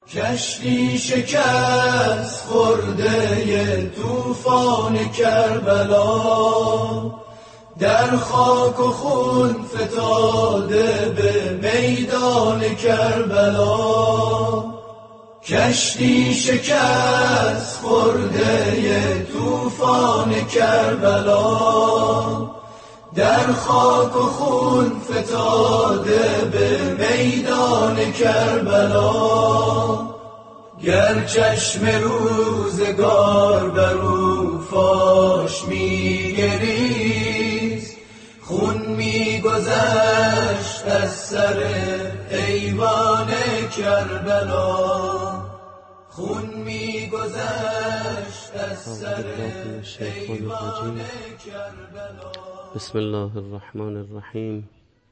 کشتی شکست خورده طوفان کربلا، در خاک و خون فتاده به میدان کربلا. کشتی شکست خورده طوفان کربلا، در خاک و خون فتاده به میدان کربلا. گر چشم روزگار بر او فاش می‌گریست، خون می‌گذشت از سر ایوان کربلا، خون می‌گذشت از سر ایوان کربلا. بسم الله الرحمن الرحیم.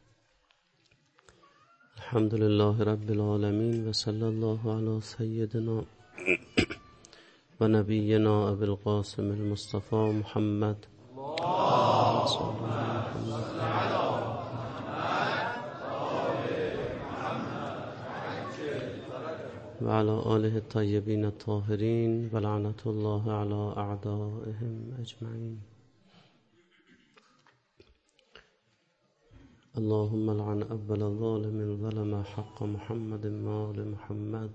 الحمد لله رب العالمین و صلی الله علی سیدنا و نبینا ابی القاسم المصطفى محمد و علی آله الطیبین الطاهرین و لعنت الله علی اعدائهم اجمعین. اللهم لعن اول ظالم ظلم حق محمد مال محمد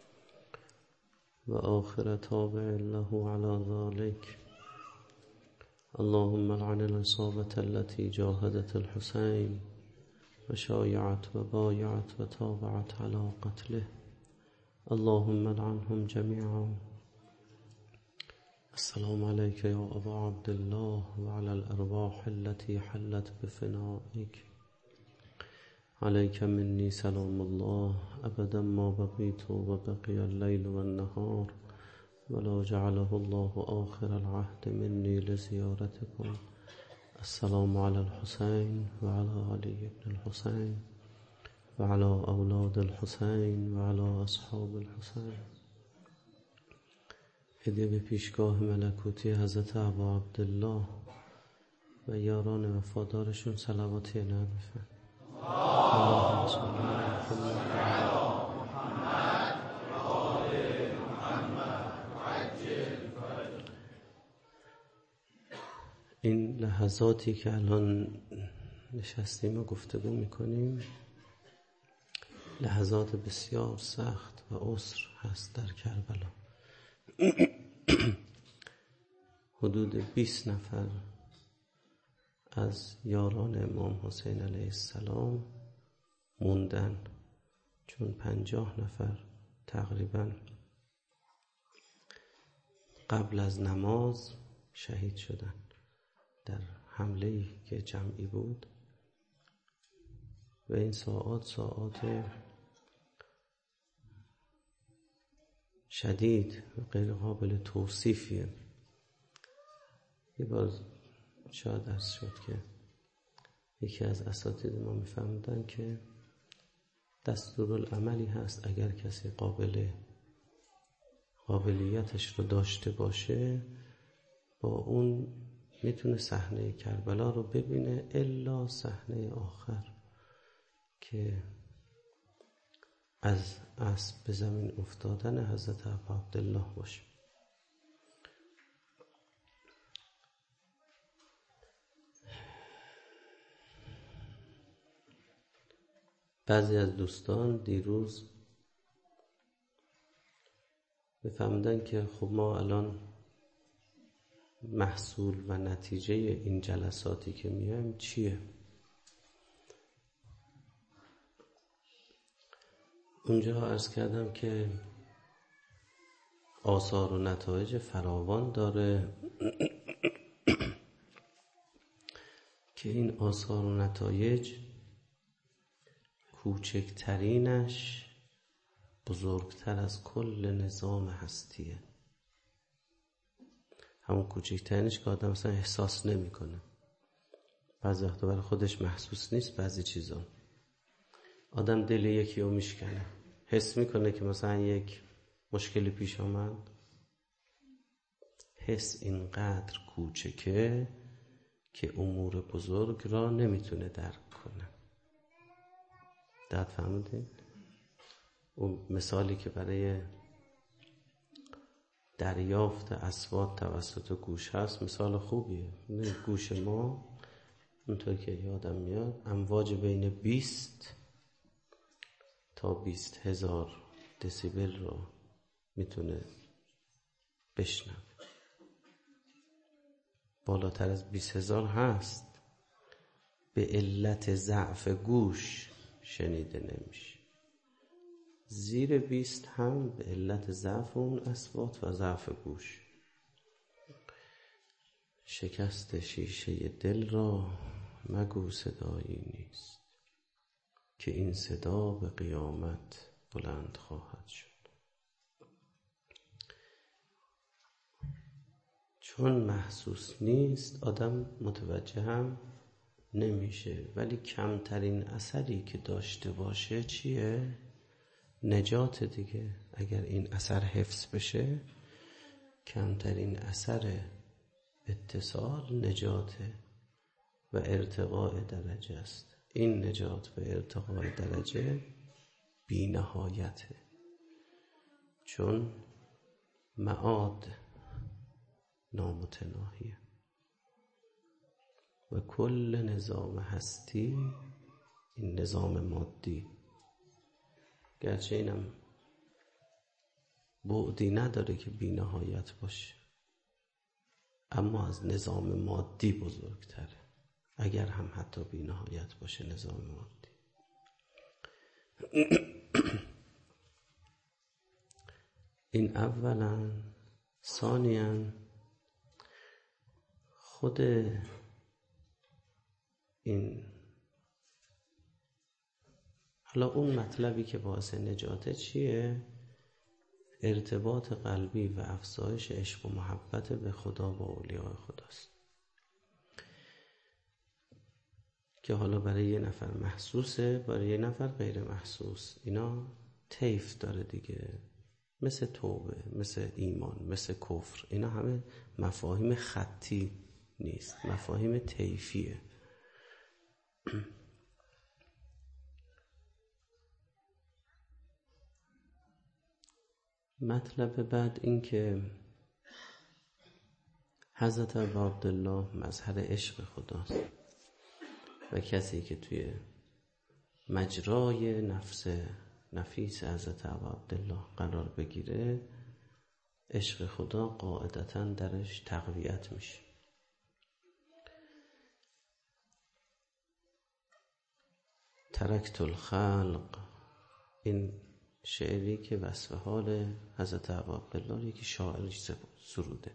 و آخر تابع له على ذلك. اللهم لعن العصابة التي جاهدت الحسين و شایعت و بایعت و تابعت على قتله. اللهم لعنهم جميعا. السلام عليك يا أبا عبد الله وعلى الأرواح التي حلت بفنائك. عليك مني سلام الله أبدا ما بقيت وبقي الليل والنهار، ولا جعله الله آخر العهد مني لزيارتكم. السلام على الحسين وعلى علي بن الحسين وعلى أولاد الحسين وعلى أصحاب الحسين. هدیه به پیشگاه ملکوتی حضرت ابا عبدالله و یاران وفادارشون صلوات الهی بفرمایید. اللهم صل علی محمد و آل محمد عجل فرجهم. این لحظاتی که الان نشستیم و گفتگو میکنیم لحظات بسیار سخت و عسر هست در کربلا. حدود 20 نفر از یاران امام حسین علیه السلام موندن، چون 50 نفر تقریبا قبل از نماز شهید شدن در حمله‌ای که جمعی بود. و این ساعات شدید و غیر قابل توصیفیه. یه بار شاید عرض شد که یکی از اساتید ما میفهمدن که دستورالعملی هست اگر کسی قابلیتش رو داشته باشه با اون میتونه صحنه کربلا رو ببینه، الا صحنه آخر که از اسب به زمین افتادن حضرت ابا عبدالله باشه. بعضی از دوستان دیروز بفهمدن که خب ما الان محصول و نتیجه این جلساتی که میایم چیه؟ اونجا عرض کردم که آثار و نتایج فراوان داره که این آثار و نتایج کوچکترینش بزرگتر از کل نظام هستیه. همون کوچکترینش که آدم مثلا احساس نمی کنه، بعضی وقتا برای خودش محسوس نیست. بعضی چیزا آدم دل یکی رو میشکنه، حس میکنه که مثلا یک مشکلی پیش آمد. حس اینقدر کوچکه که امور بزرگ را نمیتونه درک کنه. دقت فهمیدین؟ اون مثالی که برای دریافت اصوات توسط گوش هست مثال خوبیه. گوش ما اونطور که یادم میاد امواج بین 20 تا 20,000 دسیبل رو میتونه بشنوه. بالاتر از 20,000 هست به علت ضعف گوش شنیده نمیشه. زیر 20 هم به علت ضعف اون اصوات و ضعف گوش. شکست شیشه دل را مگو صدایی نیست که این صدا به قیامت بلند خواهد شد. چون محسوس نیست آدم متوجه هم نمیشه، ولی کمترین اثری که داشته باشه چیه؟ نجات دیگه. اگر این اثر حفظ بشه کمترین اثر اتصال نجاته و ارتقاء درجه است. این نجات و ارتقاء درجه بی نهایته، چون معاد نامتناهیه و کل نظام هستی این نظام مادی گرچه اینم بعدی نداره که بی نهایت باشه، اما از نظام مادی بزرگتره، اگر هم حتی بی نهایت باشه نظام مادی. این اولا. ثانیاً خود این حالا اون مطلبی که باعث نجاته چیه؟ ارتباط قلبی و افزایش عشق و محبت به خدا و اولیاء خداست که حالا برای یه نفر محسوسه، برای یه نفر غیر محسوس. اینا طیف داره دیگه، مثل توبه، مثل ایمان، مثل کفر. اینا همه مفاهیم خطی نیست، مفاهیم طیفیه. مطلب بعد این که حضرت عبدالله مظهر عشق خداست و کسی که توی مجرای نفس نفیس حضرت عبدالله قرار بگیره عشق خدا قاعدتاً درش تقویت میشه. ترکت الخلق، این شعری که وصف حال حضرت عبدالله یکی شاعرش سروده.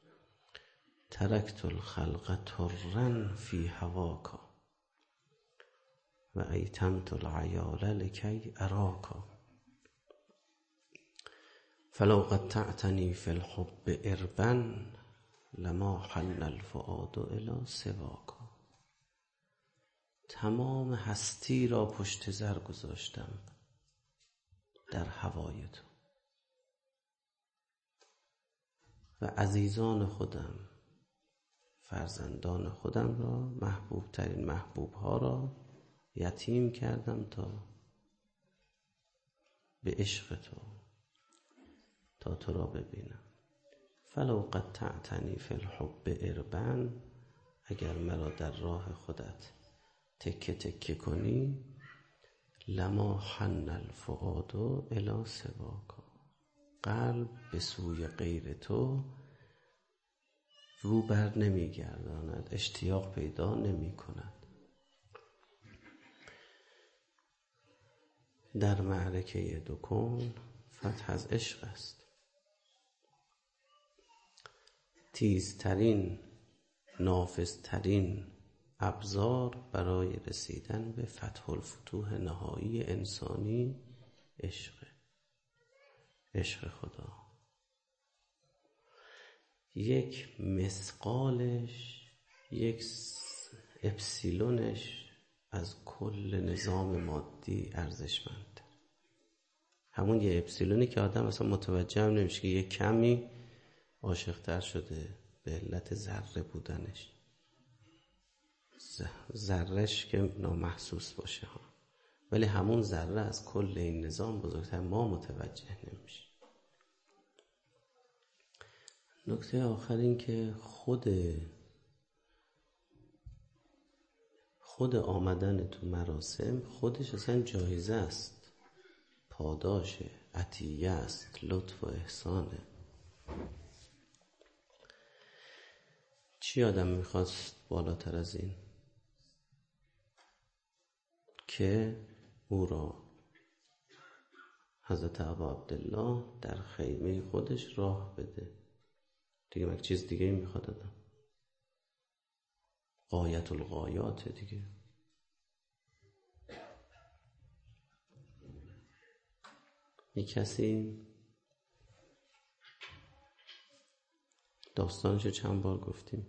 ترکت الخلق ترا فی هواکا و ایتمت العیال لکی اراکا فلو قطعتنی فی الحب اربا لما حن الفؤاد الی سواکا. تمام هستی را پشت سر گذاشتم در هوای تو و عزیزان خودم، فرزندان خودم را، محبوب ترین محبوب ها را یتیم کردم به عشق تو، تا تو را ببینم. فلو قطعتنی فی الحب اربا، اگر مرا در راه خودت تکه تکه کنی، لما حن الفؤاد الی سواکا، قلب به سوی غیر تو رو بر نمی گرداند، اشتیاق پیدا نمی کند. در معرکه دو کون فتح از عشق است. تیزترین، نافذترین ابزار برای رسیدن به فتح الفتوح نهایی انسانی عشق خدا. یک مثقالش، یک اپسیلونش از کل نظام مادی ارزشمند. همون یه اپسیلونی که آدم اصلا متوجه هم نمیشه که یه کمی عاشق‌تر شده به علت ذره بودنش، ذرهش که نامحسوس باشه ها، ولی همون ذره از کل این نظام بزرگتر، ما متوجه نمیشه. نکته آخر این که خود آمدن تو مراسم خودش اصلا جایزه است، پاداشه، عطیه است، لطف و احسانه. چی آدم میخواست بالاتر از این؟ که او را حضرت ابا عبدالله در خیمه خودش راه بده. دیگه مگه چیز دیگه این میخواد آدم؟ غایت الغایات دیگه. یک کسی داستانشو چند بار گفتیم،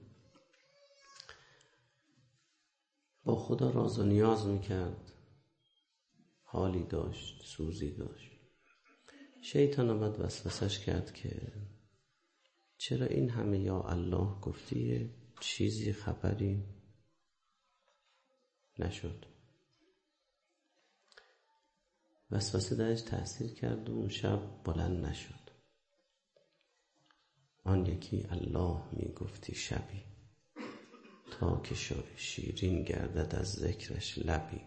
با خدا راز و نیاز میکرد، حالی داشت، سوزی داشت. شیطان آمد وسوسش کرد که چرا این همه یا الله گفتی، چیزی خبری نشد. وسوسه درش تأثیر کرد و اون شب بلند نشد. آن یکی الله می گفتی شبی، تا که شیرین گردد از ذکرش لبی.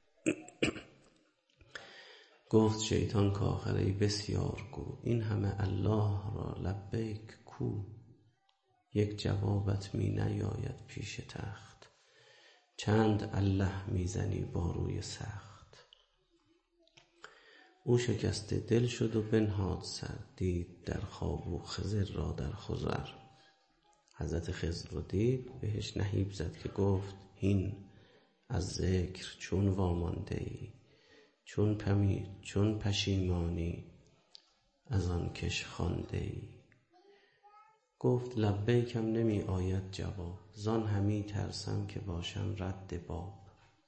گفت شیطان کآخری بسیار گو، این همه الله را لبیک کو. یک جوابت می نیاید پیش تخت، چند الله می زنی با روی سخت. او شکسته دل شد و بنهاد سر، دید در خواب و خضر را در خضر. حضرت خضر رو دید، بهش نهیب زد که گفت هین از ذکر چون وامانده ای، چون پشیمانی از آن کش خوانده ای. گفت لبیکم نمی آید جواب، زان همی ترسم که باشم رد باب.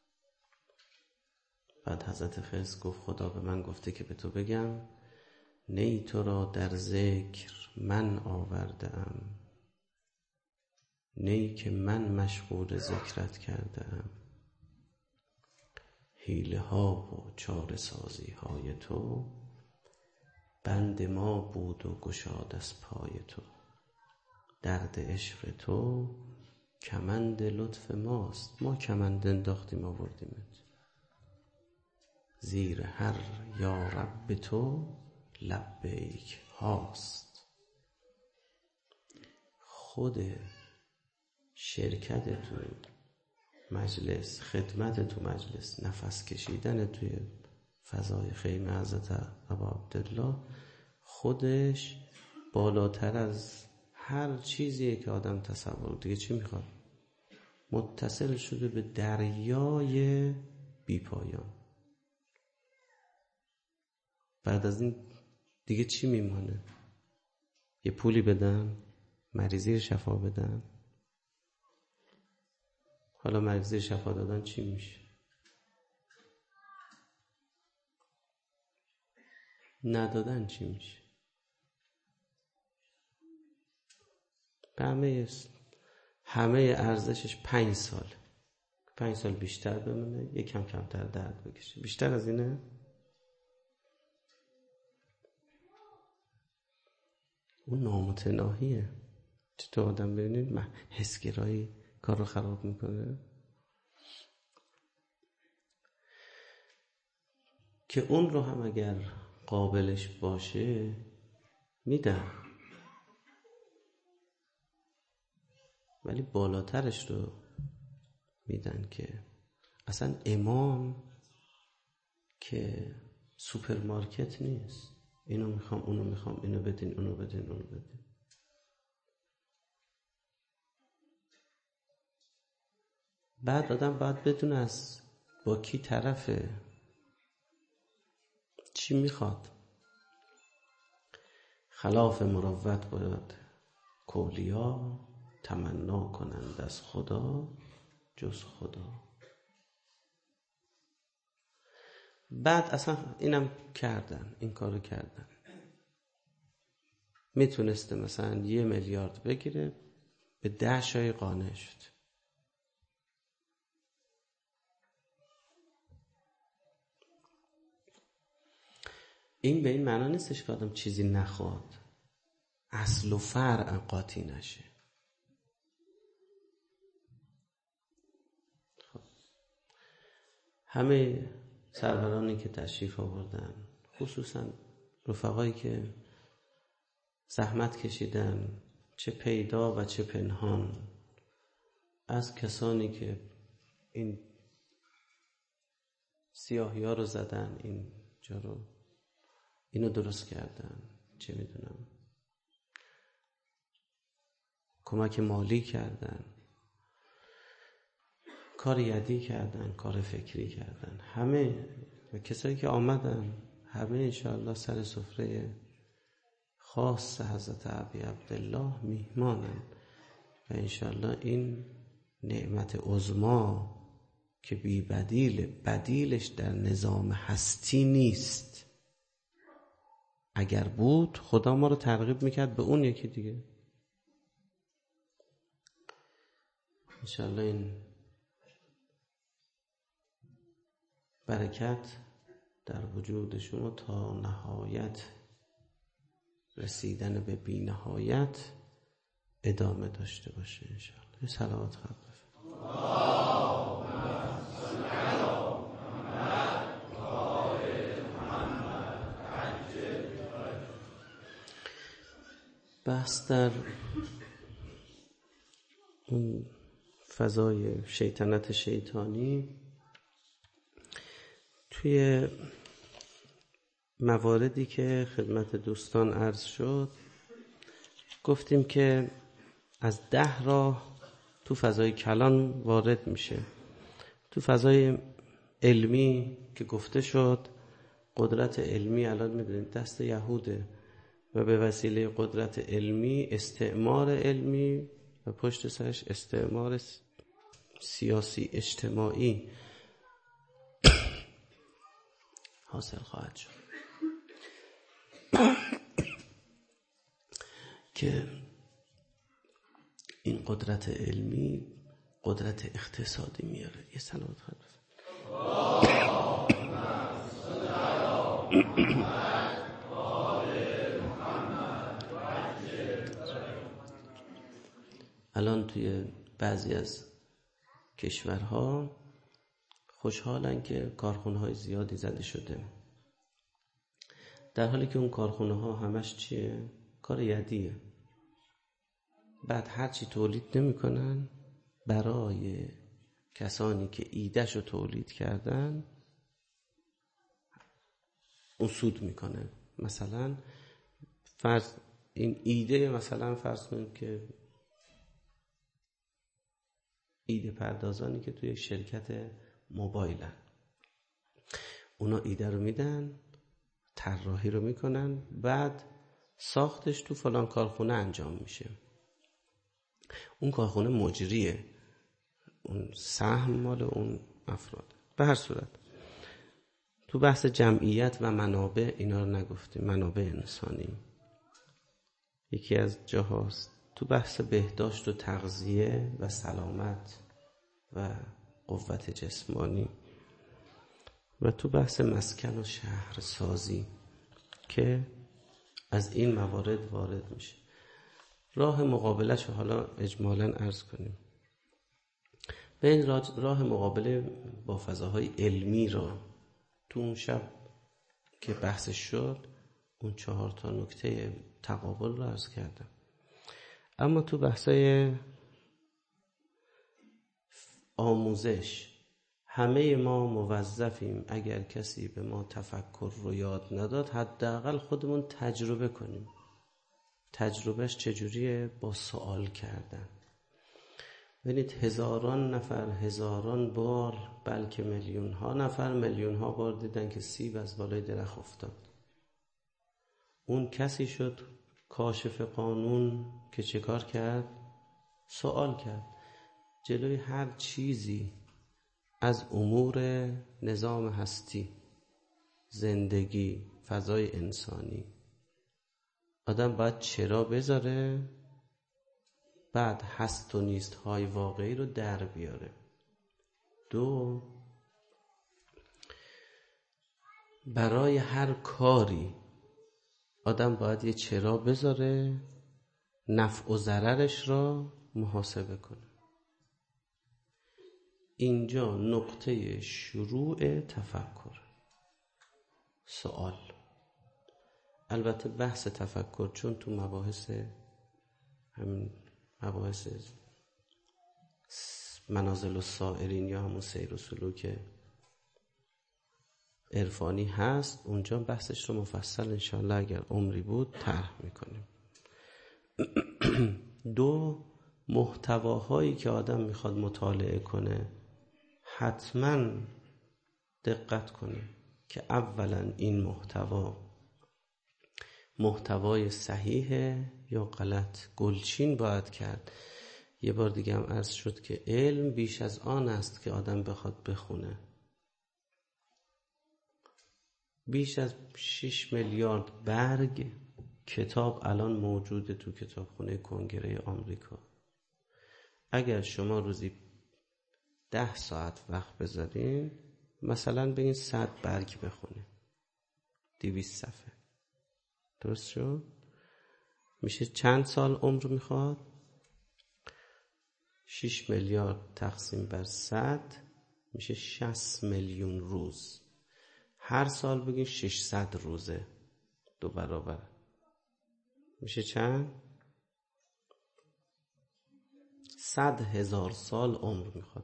بعد حضرت خضر گفت خدا به من گفته که به تو بگم نی تو را در ذکر من آورده ام، نی که من مشغول ذکرت کرده ام. حیله ها و چاره سازی های تو، بند ما بود و گشاد از پای تو. درد عشق تو کمند لطف ماست، ما کمند انداختیم آوردیمت. زیر هر یا رب تو لبیک هاست. خود شرکت تو مجلس، خدمت تو مجلس، نفس کشیدن توی فضای خیمه حضرت ابا عبدالله خودش بالاتر از هر چیزیه که آدم تصور. دیگه چی میخواد؟ متصل شده به دریای بی پایان. بعد از این دیگه چی میمونه؟ یه پولی بدن، مریضی شفا بدن. حالا مریضی شفا دادن چی میشه؟ ندادن چی میشه؟ همه ارزشش 5 سال. 5 سال بیشتر بمونه، یکم کمتر درد بکشه. بیشتر از اینه؟ اون نامتناهیه. چطور آدم ببینید حسگرایی کار رو خراب میکنه؟ که اون رو هم اگر قابلش باشه میدن، ولی بالاترش رو میدن. که اصلا امام که سوپرمارکت نیست، اینو میخوام اونو میخوام، اینو بدین اونو بدین اونو بدین. بعد آدم باید بدونه از با کی طرفه، چی میخواد. خلاف مروت باید کولیا تمنا کنند از خدا جز خدا. بعد اصلا اینم کردن، این کارو کردن. میتونسته مثلا 1 میلیارد بگیره، به 10 شای قانع شد. این به این معنا نیستش که آدم چیزی نخواد، اصل و فرع قاطی نشه. خب. همه سرورانی که تشریف آوردن، خصوصا رفقایی که زحمت کشیدن، چه پیدا و چه پنهان، از کسانی که این سیاهی ها رو زدن، این جا رو اینو درست کردن، چه میدونم کمک مالی کردن، کار یدی کردن، کار فکری کردن، همه و کسایی که آمدن همه انشاءالله سر سفره خاص حضرت ابی عبدالله میهمانن و انشاءالله این نعمت عظما که بی بدیلش در نظام هستی نیست. اگر بود خدا ما رو ترغیب میکرد به اون یکی دیگه. انشاءالله این برکت در وجود شما تا نهایت رسیدن به بی نهایت ادامه داشته باشه انشاءالله. صلوات خواهد بحث در اون فضای شیطنت شیطانی توی مواردی که خدمت دوستان عرض شد گفتیم که از 10 راه تو فضای کلان وارد میشه. تو فضای علمی که گفته شد قدرت علمی الان میدونید دست یهوده و به وسیله قدرت علمی استعمار علمی و پشت سرش استعمار سیاسی اجتماعی حاصل خواهد شد که این قدرت علمی قدرت اقتصادی میاره. یه صلوات خواهد الان توی بعضی از کشورها خوشحالن که کارخونه‌های زیادی زده شده، در حالی که اون کارخونه‌ها همش چیه؟ کار یدیه. بعد هرچی تولید نمی‌کنن برای کسانی که ایده‌شو تولید کردن اون سود میکنه. مثلا این ایده مثلا فرض کنید که ایده پردازانی که توی شرکت موبایلن، اونا ایده رو میدن، طراحی رو میکنن، بعد ساختش تو فلان کارخونه انجام میشه. اون کارخونه مجریه، اون سهم مال اون افراد. به هر صورت تو بحث جمعیت و منابع اینا رو نگفتیم، منابع انسانی یکی از جاهاست. تو بحث بهداشت و تغذیه و سلامت و قوت جسمانی و تو بحث مسکن و شهرسازی که از این موارد وارد میشه. راه مقابلش حالا اجمالاً عرض کنیم. به این راه مقابله با فضاهای علمی را تو اون شب که بحثش شد اون 4 نکته تقابل رو عرض کردم. اما تو بحثای آموزش همه ما موظفیم اگر کسی به ما تفکر رو یاد نداد حداقل خودمون تجربه کنیم. تجربهش چجوریه؟ با سوال کردن. ببینید هزاران نفر هزاران بار بلکه میلیون ها نفر میلیون ها بار دیدن که سیب از بالای درخت افتاد. اون کسی شد کاشف قانون که چه کار کرد؟ سوال کرد. جلوی هر چیزی از امور نظام هستی، زندگی، فضای انسانی آدم باید چرا بذاره، بعد هست و نیست های واقعی رو در بیاره. 2 برای هر کاری آدم باید یه چرا بذاره، نفع و ضررش را محاسبه کنه. اینجا نقطه شروع تفکر. سوال، البته بحث تفکر چون تو مباحث منازل السائرین یا همون سیر و سلوک عرفانی هست، اونجا بحثش رو مفصل انشاءالله اگر عمری بود طرح میکنیم. 2 محتواهایی که آدم میخواد مطالعه کنه حتما دقت کنه که اولا این محتوای صحیحه یا غلط. گلچین باید کرد. یه بار دیگه هم عرض شد که علم بیش از آن است که آدم بخواد بخونه. بیش از 6 میلیارد برگ کتاب الان موجوده تو کتابخونه کنگره آمریکا. اگر شما روزی 10 ساعت وقت بذارین، مثلا بگین 100 برگ بخونین، 200 صفحه، درست شد؟ میشه چند سال عمر میخواد؟ 6 میلیارد تقسیم بر 100 میشه 60 میلیون روز. هر سال بگین 600 روزه، 2 برابر میشه چند؟ 100,000 سال عمر میخواد.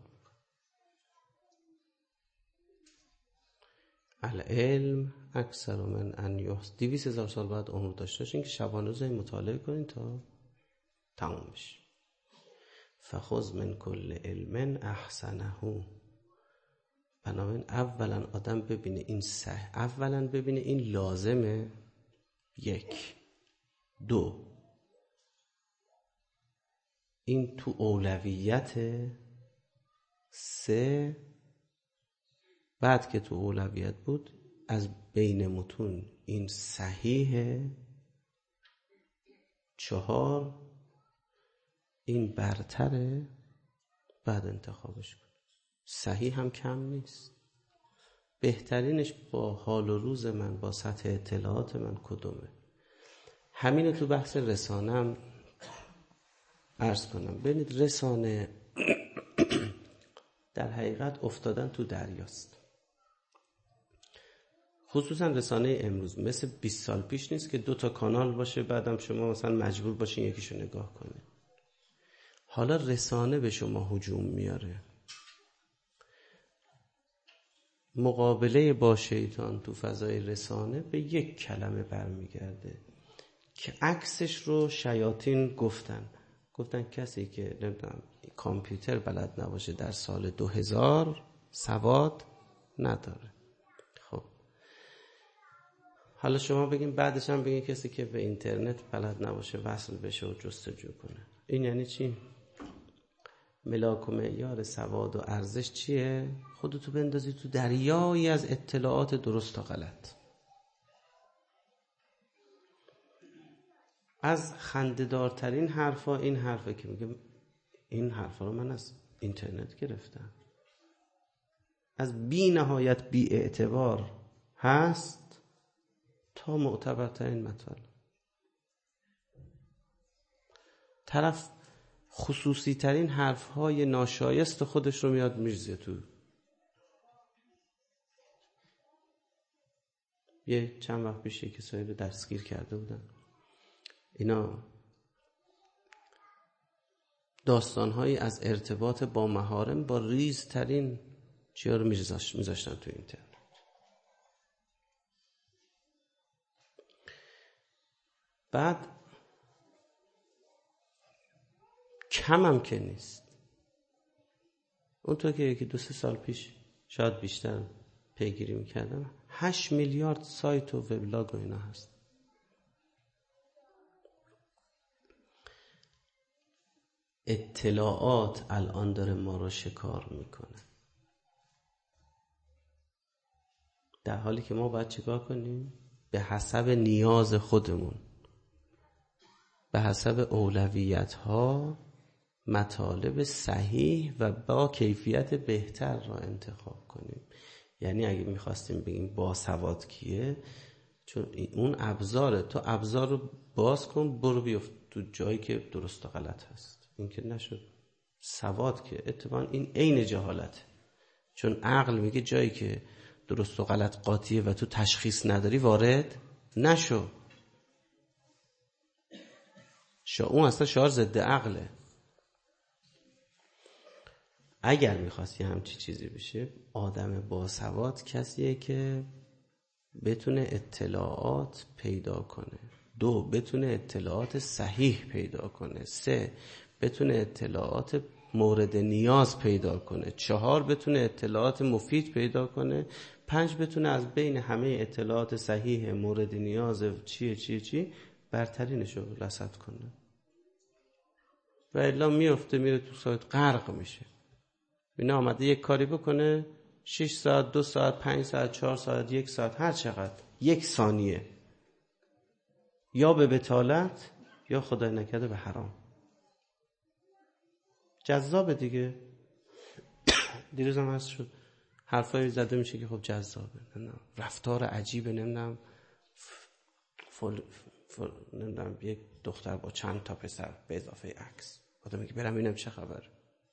العلم اکثر من ان یحصى. 200,000 سال بعد عمر داشته باشین که شبانه روزی مطالعه کنین تا تمام بشه. فخذ من کل علم احسنه. بنابراین اولا آدم ببینه این اولا ببینه این لازمه، 1. 2 این تو اولویت. 3 بعد که تو اولویت بود از بین متون این صحیحه. 4 این برتره، بعد انتخابش کن. صحیح هم کم نیست. بهترینش با حال و روز من، با سطح اطلاعات من کدومه؟ همینو تو بحث رسانه هم عرض کنم. ببینید رسانه در حقیقت افتادن تو دریاست. خصوصا رسانه امروز مثل 20 سال پیش نیست که 2 تا کانال باشه بعدم شما مثلا مجبور باشین یکیشو نگاه کنه. حالا رسانه به شما هجوم میاره. مقابله با شیطان تو فضای رسانه به یک کلمه برمیگرده که عکسش رو شیاطین گفتن کسی که نمیدونم کامپیوتر بلد نباشه در سال 2000 سواد نداره. خب حالا شما بگین بعدش هم بگین کسی که به اینترنت بلد نباشه وصل بشه و جستجو کنه. این یعنی چی؟ ملاک و معیار سواد و ارزش چیه؟ خودتو بندازی تو دریایی از اطلاعات درست و غلط. از خنده‌دارترین حرفا این حرفه که میگه این حرفا رو من از اینترنت گرفتم. از بی نهایت بی اعتبار هست تا معتبرترین مطلب. طرف خصوصی ترین حرف های ناشایست خودش رو میاد میرزه تو. یه چند وقت پیش کسایی رو دستگیر کرده بودن. اینا داستانهایی از ارتباط با محارم با ریزترین چیزا رو میذاشتن تو اینترنت. بعد کم هم که نیست. اونطور که 2-3 سال پیش شاید بیشتر پیگیری میکردم 8 میلیارد سایت و وبلاگ و اینا هست. اطلاعات الان داره ما رو شکار میکنه، در حالی که ما باید چیکار کنیم؟ به حسب نیاز خودمون، به حسب اولویت ها مطالب صحیح و با کیفیت بهتر را انتخاب کنیم. یعنی اگه میخواستیم بگیم باسواد کیه، چون اون ابزاره، تو ابزار رو باز کن برو بیفت تو جایی که درست و غلط هست. این که نشد. سواد که اتفاقا این عین جهالته، چون عقل میگه جایی که درست و غلط قاطیه و تو تشخیص نداری وارد نشو. اون اصلا شعار ضد عقله. اگر میخواستی همچی چیزی بشه، آدم باسواد کسیه که بتونه اطلاعات پیدا کنه، 2 بتونه اطلاعات صحیح پیدا کنه، 3 بتونه اطلاعات مورد نیاز پیدا کنه، 4 بتونه اطلاعات مفید پیدا کنه، 5 بتونه از بین همه اطلاعات صحیح مورد نیاز چی برترینشو رصد کنه. و الا میفته میره تو سایت غرق میشه. اینا آمده یک کاری بکنه 6 ساعت 2 ساعت 5 ساعت 4 ساعت 1 ساعت هر چقدر 1 ثانیه یا به بطالت یا خدای نکرده به حرام. جذابه دیگه. دیروز هم هست شد حرفایی زده میشه که خب جذابه، رفتار عجیبه، نمیدونم نمیدونم یک دختر با چند تا پسر به اضافه عکس، آدم میگه برم ببینم چه خبر.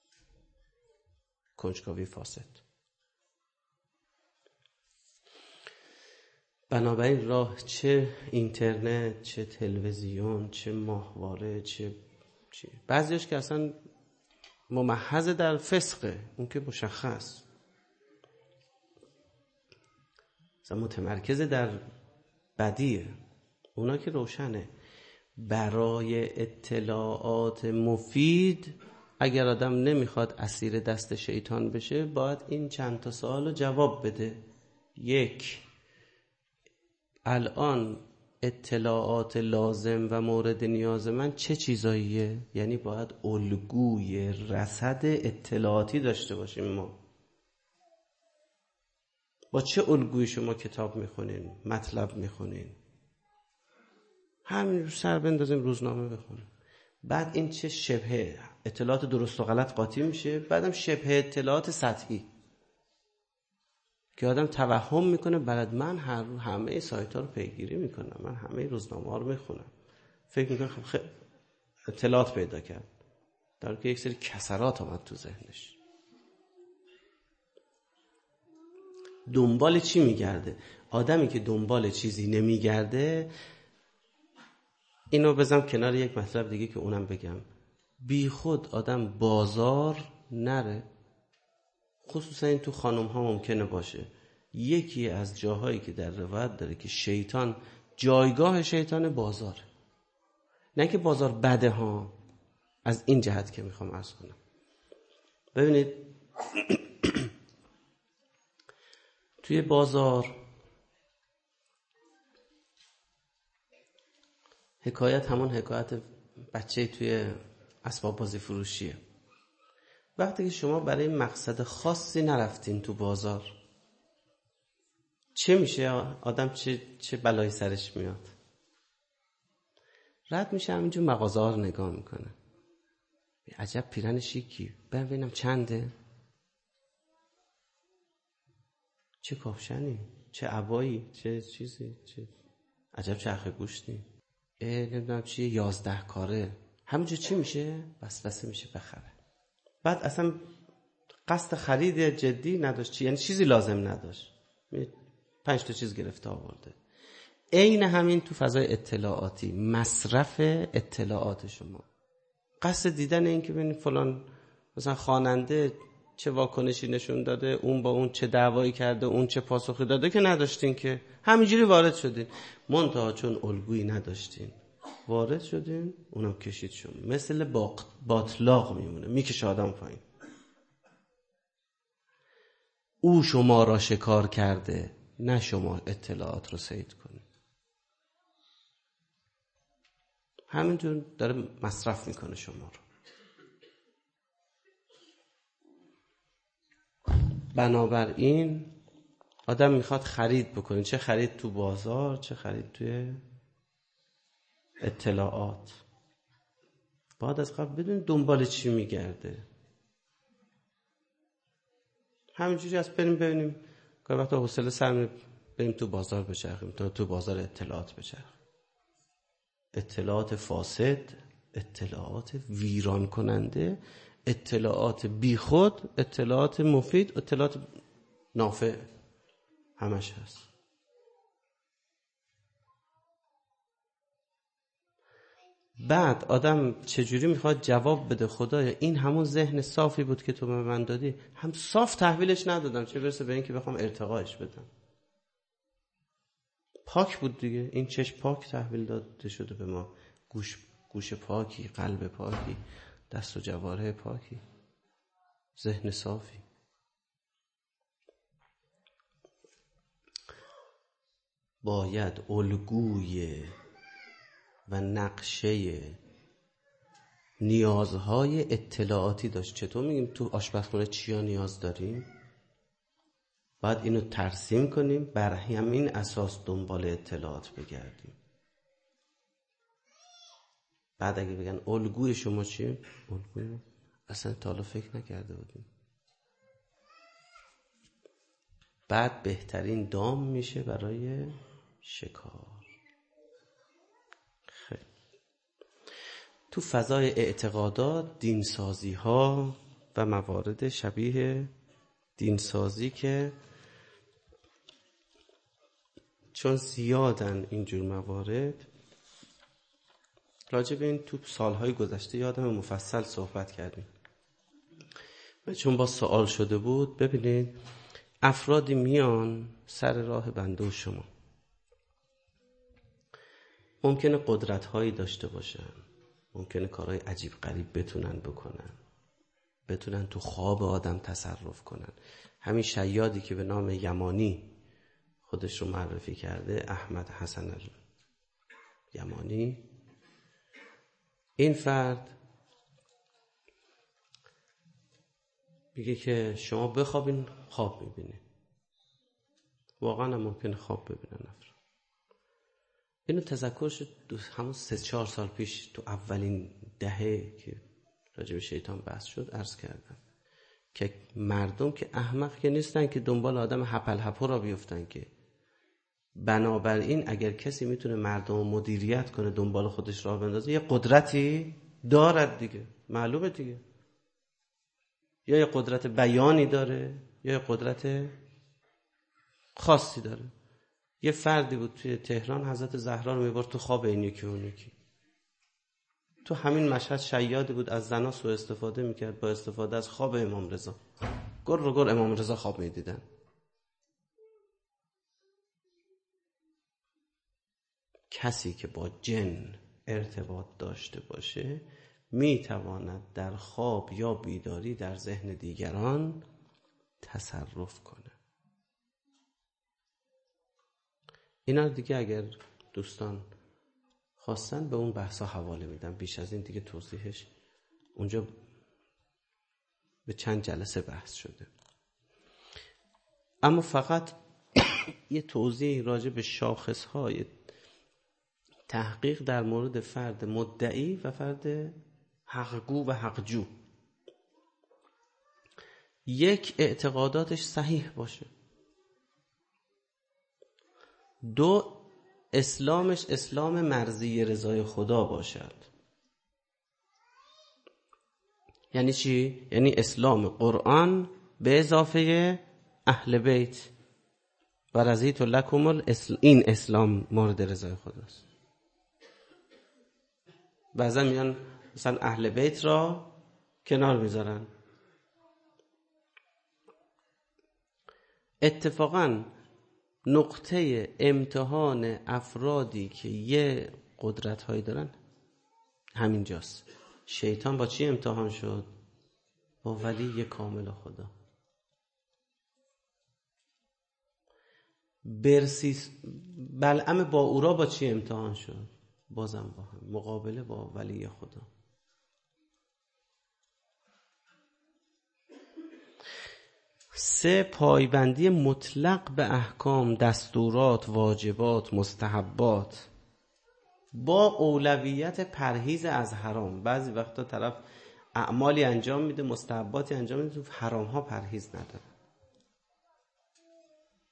کنجکاوی فاسد. بنابراین راه چه اینترنت، چه تلویزیون، چه ماهواره، چه بعضیش که اصلا ممحض در فسقه، اون که مشخص اصلا متمرکز در بدیه، اونا که روشنه. برای اطلاعات مفید اگر آدم نمیخواد اسیر دست شیطان بشه، باید این چند تا سوال رو جواب بده. 1 الان اطلاعات لازم و مورد نیاز من چه چیزاییه؟ یعنی باید الگوی رصد اطلاعاتی داشته باشیم. ما با چه الگویی شما کتاب میخونین، مطلب میخونین؟ همین رو سر بندازیم روزنامه بخونیم. بعد این چه شبه اطلاعات درست و غلط قاطی میشه، بعدم شبه اطلاعات سطحی که آدم توهم میکنه بلد من همه سایت ها رو پیگیری میکنم، من همه روزنامه ها رو میخونم، فکر میکنه خب اطلاعات پیدا کرد، در حالی که یک سری کسرات آمد تو ذهنش. دنبال چی میگرده؟ آدمی که دنبال چیزی نمیگرده، اینو بذارم کنار یک مطلب دیگه که اونم بگم، بی خود آدم بازار نره. خصوصا این تو خانم ها ممکنه باشه. یکی از جاهایی که در روایت داره که شیطان جایگاه شیطان بازار، نه که بازار بده ها، از این جهت که میخوام عرض کنم. ببینید توی بازار حکایت همون حکایت بچه توی اسباب بازی فروشیه. وقتی که شما برای مقصد خاصی نرفتین تو بازار، چه میشه؟ آدم چه بلایی سرش میاد؟ رد میشه همینجور مغازه ها رو نگاه میکنه، عجب پیرن شیکی، ببینم چنده، چه کاپشنی، چه عبایی، چه چیزی، عجب چرخ گوشتی، نمیدونم چیه، 11 کاره. همینجور چی میشه؟ وسوسه میشه بخره. بعد اصلا قصد خرید جدی نداشت، یعنی چیزی لازم نداشت، 5 تا چیز گرفته آورده. عین همین تو فضای اطلاعاتی، مصرف اطلاعات شما، قصد دیدن این که ببینید فلان مثلا خواننده چه واکنشی نشون داده، اون با اون چه دعوایی کرده، اون چه پاسخی داده که نداشتین، که همینجوری وارد شدین. منتها چون الگویی نداشتین وارد شدین، اونم کشید شما، مثل باطلاق میمونه، میکشه آدم پایین. او شما را شکار کرده، نه شما اطلاعات رو صید کنید. همینجور داره مصرف میکنه شما رو. بنابراین آدم میخواد خرید بکنه، چه خرید تو بازار، چه خرید توی اطلاعات، باید از قبل بدون دنبال چی میگرده. همینجوری از بریم ببینیم گاهی وقتا حوصله سر بریم تو بازار بچرخیم، تو بازار اطلاعات بچرخیم. اطلاعات فاسد، اطلاعات ویران کننده، اطلاعات بیخود، اطلاعات مفید، اطلاعات نافع، همش هست. بعد آدم چجوری میخواد جواب بده؟ خدایا این همون ذهن صافی بود که تو به من دادی، هم صاف تحویلش ندادم، چه برسه به این که بخوام ارتقاش بدم. پاک بود دیگه، این چشم پاک تحویل داده شده به ما، گوش پاکی، قلب پاکی، دست و جوارح پاکی، ذهن صافی. باید الگوی و نقشه نیازهای اطلاعاتی داشت. چطور میگیم تو آشپزخونه چیا نیاز داریم؟ باید اینو ترسیم کنیم، بر همین اساس دنبال اطلاعات بگردیم. بعد اگه بگن الگوی شما چیه؟ الگوی اصلا تا حالا فکر نکرده بودیم. بعد بهترین دام میشه برای شکار. خیلی تو فضای اعتقادات، دینسازی ها و موارد شبیه دینسازی که چون زیادن اینجور موارد، راجع به این تو سالهای گذشته یادم مفصل صحبت کردیم و چون با سوال شده بود، ببینید افرادی میان سر راه بنده و شما، ممکنه قدرت هایی داشته باشن، ممکنه کارهای عجیب غریب بتونن بکنن، بتونن تو خواب آدم تصرف کنن. همین شیادی که به نام یمانی خودش رو معرفی کرده، احمد حسن یمانی، این فرد میگه که شما بخوابین خواب میبینه. واقعا هم ممکنه خواب ببینن افراد. اینو تذکر شد همون 3-4 سال پیش تو اولین دهه که راجع به شیطان بحث شد، عرض کردم که مردم که احمق که نیستن که دنبال آدم هپل هپو را بیفتن، که بنابراین اگر کسی میتونه مردم رو مدیریت کنه، دنبال خودش راه بندازه، یه قدرتی دارد دیگه، معلومه دیگه، یا یه قدرت بیانی داره یا یه قدرت خاصی داره. یه فردی بود توی تهران، حضرت زهرا رو میبرد تو خواب این یکی اون یکی. تو همین مشهد شیادی بود، از زنا سوء استفاده میکرد با استفاده از خواب امام رضا. گر رو گر امام رضا خواب میدیدن. کسی که با جن ارتباط داشته باشه میتواند در خواب یا بیداری در ذهن دیگران تصرف کنه. اینا دیگه اگر دوستان خواستن به اون بحثا حواله میدم، بیش از این دیگه توضیحش اونجا به چند جلسه بحث شده. اما فقط یه توضیح راجع به شاخصهای تحقیق در مورد فرد مدعی و فرد حقگو و حقجو. یک، اعتقاداتش صحیح باشه. 2، اسلامش اسلام مرضی رضای خدا باشد. یعنی چی؟ یعنی اسلام قرآن به اضافه اهل بیت و رضیت لکم این اسلام مورد رضای خداست. بعضا میان مثلا اهل بیت را کنار میذارن. اتفاقا نقطه امتحان افرادی که یه قدرت هایی دارن همینجاست. شیطان با چی امتحان شد؟ با ولی کامل خدا. بلعم با اورا با چی امتحان شد؟ بازم با هم مقابله با ولی خدا. سه، پایبندی مطلق به احکام، دستورات، واجبات، مستحبات با اولویت پرهیز از حرام. بعضی وقتا طرف اعمالی انجام میده، مستحباتی انجام میده، تو حرام ها پرهیز نداره.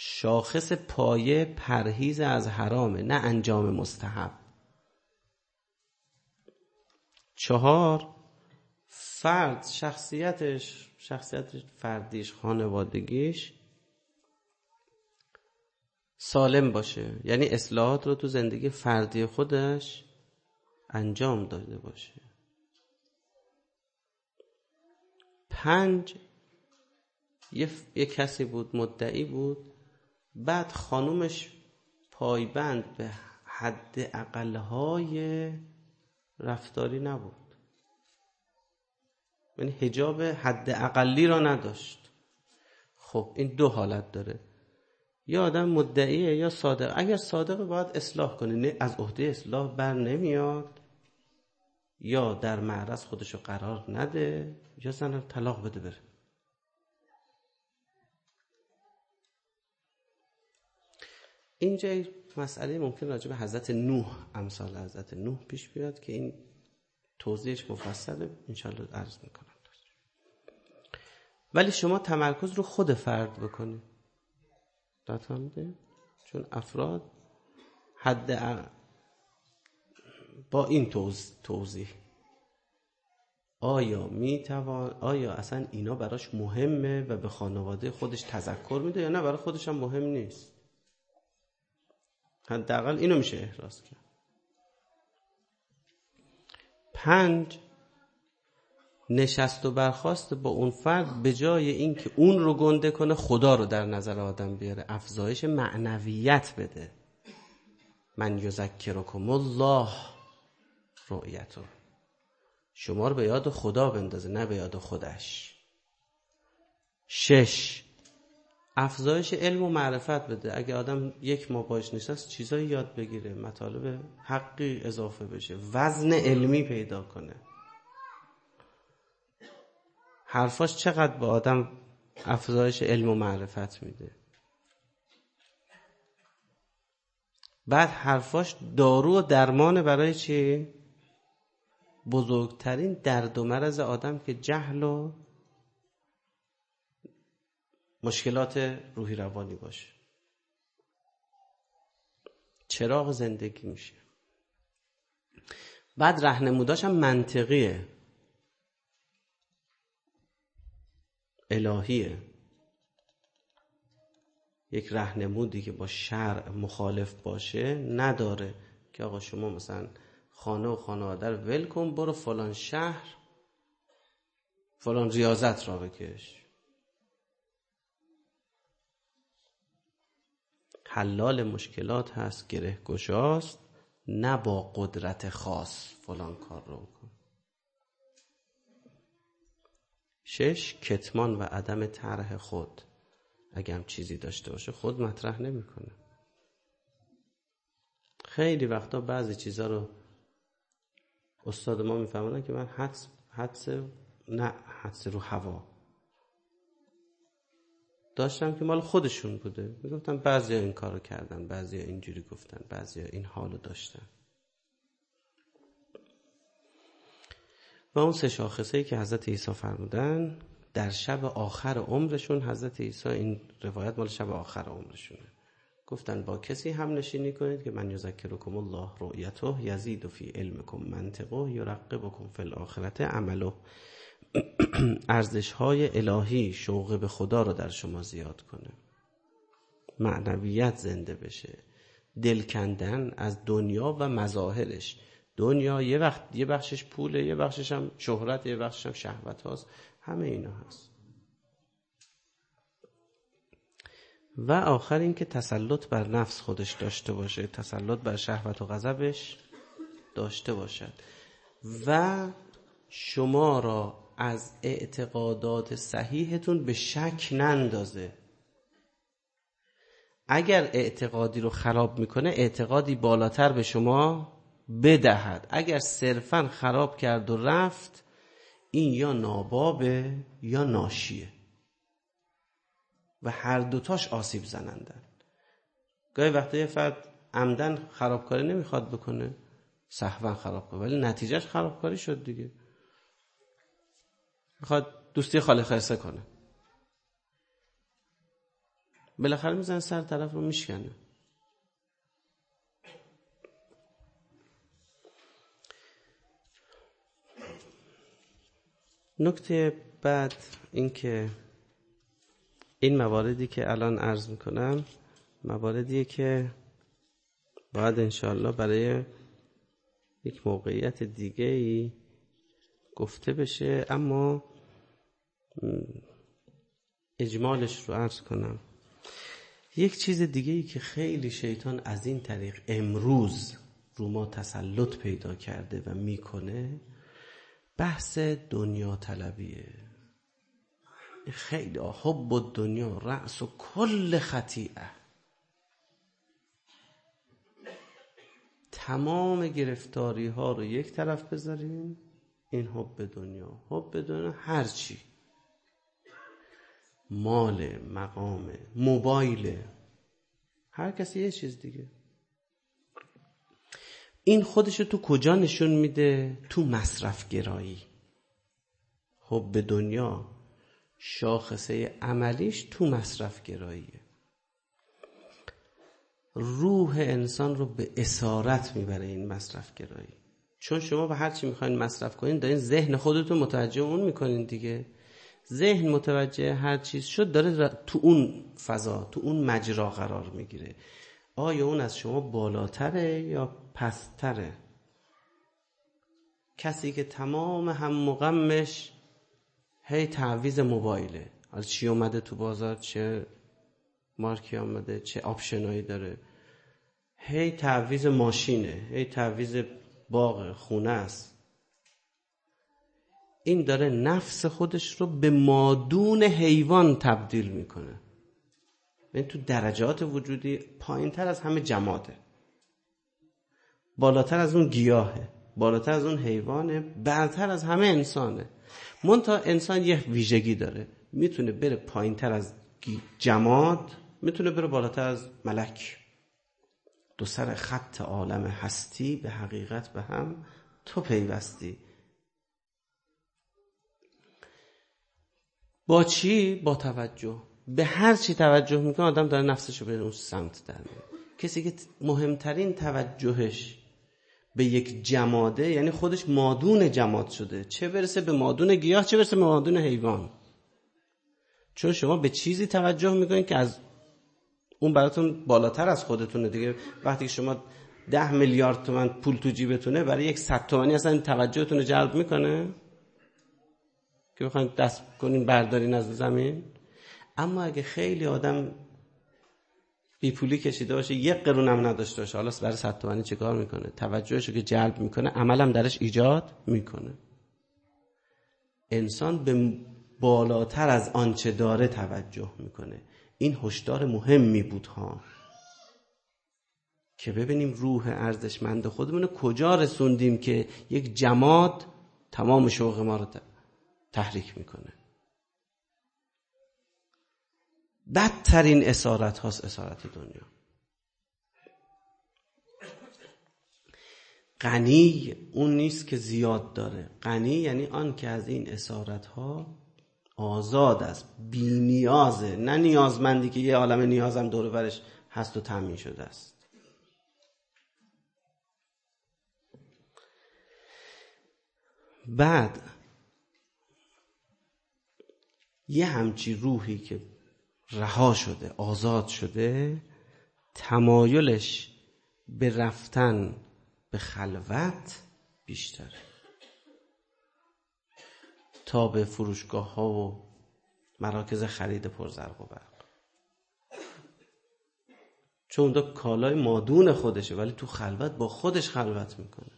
شاخص پایه پرهیز از حرامه، نه انجام مستحب. 4 فرد شخصیت فردیش، خانوادگیش سالم باشه، یعنی اصلاحات رو تو زندگی فردی خودش انجام داده باشه. 5 یه کسی بود مدعی بود، بعد خانومش پایبند به حد اقلهای رفتاری نبود، یعنی حجاب حد اقلی را نداشت. خب این 2 حالت داره، یا آدم مدعیه یا صادق. اگر صادق باید اصلاح کنه، از عهده اصلاح بر نمیاد، یا در معرض خودشو قرار نده، یا زن طلاق بده بره. اینجا مسئله ممکن راجع به حضرت نوح، امثال حضرت نوح پیش بیاد که این توضیحش مفصله، انشالله عرض میکنم. ولی شما تمرکز رو خود فرد بکنید، چون افراد با این توضیح آیا اصلا اینا براش مهمه و به خانواده خودش تذکر میده، یا نه برای خودش هم مهم نیست. حداقل اینو میشه احراز کرد. 5 نشست و برخاست با اون فرد به جای این که اون رو گنده کنه، خدا رو در نظر آدم بیاره، افزایش معنویت بده. من یذکرکم الله رؤیته، شما رو به یاد خدا بندازه، نه به یاد خودش. 6 افزایش علم و معرفت بده. اگه آدم 1 ماه باش نشست، چیزایی یاد بگیره، مطالب حقی اضافه بشه، وزن علمی پیدا کنه. حرفاش چقدر به آدم افزایش علم و معرفت میده. بعد حرفاش دارو و درمان برای چی؟ بزرگترین درد و مرض آدم که جهل و مشکلات روحی روانی باشه. چراغ زندگی میشه. بعد راهنموداش هم منطقیه، الهیه. یک راهنمودی که با شرع مخالف باشه نداره که آقا شما مثلا خانه و خانواده رو ول کن، برو فلان شهر فلان ریاضت را بکش. حلال مشکلات هست، گره گشاست، نه با قدرت خاص فلان کار رو کن. 6 کتمان و عدم طرح خود. اگه هم چیزی داشته باشه خود مطرح نمیکنه. خیلی وقتا بعضی چیزا رو استاد ما میفهمونن که من حدس رو هوا داشتم که مال خودشون بوده. میگفتن بعضی این کارو کردن، بعضی اینجوری گفتن، بعضی این حالو داشتن. و اون 3 شاخصه‌ای که حضرت عیسی فرمودن در شب آخر عمرشون، حضرت عیسی این روایت مال شب آخر عمرشونه، گفتن با کسی هم نشینی کنید که من یذکرکم الله رؤیته یزید فی علمکم منطقه یرقبکم فی الاخرة عمله. ارزش‌های الهی، شوق به خدا رو در شما زیاد کنه، معنویت زنده بشه، دل کندن از دنیا و مظاهرش. دنیا یه بخشش پوله، یه بخشش هم شهرت، یه بخشش هم شهوت هاست، همه اینا هست. و آخر این که تسلط بر نفس خودش داشته باشه، تسلط بر شهوت و غضبش داشته باشد و شما را از اعتقادات صحیحتون به شک نندازه. اگر اعتقادی رو خراب میکنه، اعتقادی بالاتر به شما بدهد. اگر صرفاً خراب کرد و رفت، این یا نابابه یا ناشیه و هر دوتاش آسیب زنندن. گاهی وقتا یه فرد عمدن خرابکاری نمیخواد بکنه، سهواً خراب کنه، ولی نتیجهش خرابکاری شد دیگه. میخواد دوستی خاله خرسه کنه، بالاخره میزنه سر طرف رو میشکنه. نکته بعد این که این مواردی که الان عرض میکنم مواردیه که باید انشاءالله برای یک موقعیت دیگه‌ای گفته بشه، اما اجمالش رو عرض کنم. یک چیز دیگه‌ای که خیلی شیطان از این طریق امروز رو ما تسلط پیدا کرده و میکنه بحث دنیا طلبیه. خیلی حب الدنیا رأس و کل خطیئه. تمام گرفتاری ها رو یک طرف بذاریم، این حب دنیا هر چی، مال، مقام، موبایل، هر کسی یه چیز دیگه. این خودشو تو کجا نشون میده؟ تو مصرف گرایی. حب دنیا شاخصه عملیش تو مصرف گراییه. روح انسان رو به اسارت میبره این مصرف گرایی، چون شما به هر چی میخواین مصرف کنین دارین ذهن خودتون متوجه اون میکنین دیگه. ذهن متوجه هر چیز شد داره تو اون فضا، تو اون مجرا قرار میگیره. آیا اون از شما بالاتره یا پستره؟ کسی که تمام هم و غمش هی تعویض موبایله، حالا چی اومده تو بازار، چه مارکی آمده، چه آپشنایی داره، هی تعویض ماشینه، هی تعویض باغ، خونه است. این داره نفس خودش رو به مادون حیوان تبدیل میکنه. این تو درجات وجودی پایین تر از همه جماده، بالاتر از اون گیاهه، بالاتر از اون حیوانه، برتر از همه انسانه. منتها انسان یه ویژگی داره، میتونه بره پایین تر از جماد، میتونه بره بالاتر از ملک. دو سر خط عالم هستی به حقیقت به هم تو پیوستی. با چی؟ با توجه. به هر چی توجه میکنه آدم داره نفسشو به اون سمت در میره. کسی که مهمترین توجهش به یک جماده، یعنی خودش مادون جماد شده، چه برسه به مادون گیاه، چه برسه به مادون حیوان. چون شما به چیزی توجه میکنید که از اون براتون بالاتر از خودتونه دیگه. وقتی که شما 10 میلیارد تومان پول تو جیبتونه، برای یک 100 تومانی اصلا توجهتون رو جلب میکنه که بخواید دست کنین بردارین از زمین. اما اگه خیلی آدم بی پولی کشیده باشه، یک قرون هم نداشته باشه، حالا برای 100 تومانی چه کار میکنه؟ توجهشو که جلب میکنه، عملم درش ایجاد میکنه. انسان به بالاتر از آنچه داره توجه میکنه. این هشدار مهمی بود ها، که ببینیم روح ارزشمند خودمون کجا رسوندیم که یک جماد تمام شوق ما رو تحریک میکنه. بدترین اسارت هاست اسارت دنیا. غنی اون نیست که زیاد داره، غنی یعنی آن که از این اسارت ها آزاد است، بی نیازه، نه نیازمندی که یه عالم نیازم دور برش هست و تامین شده است. بعد یه همچی روحی که رها شده، آزاد شده، تمایلش به رفتن به خلوت بیشتره تا به فروشگاه ها و مراکز خرید پرزرق و برق. چون اونجا کالای مادون خودشه، ولی تو خلوت با خودش خلوت میکنه.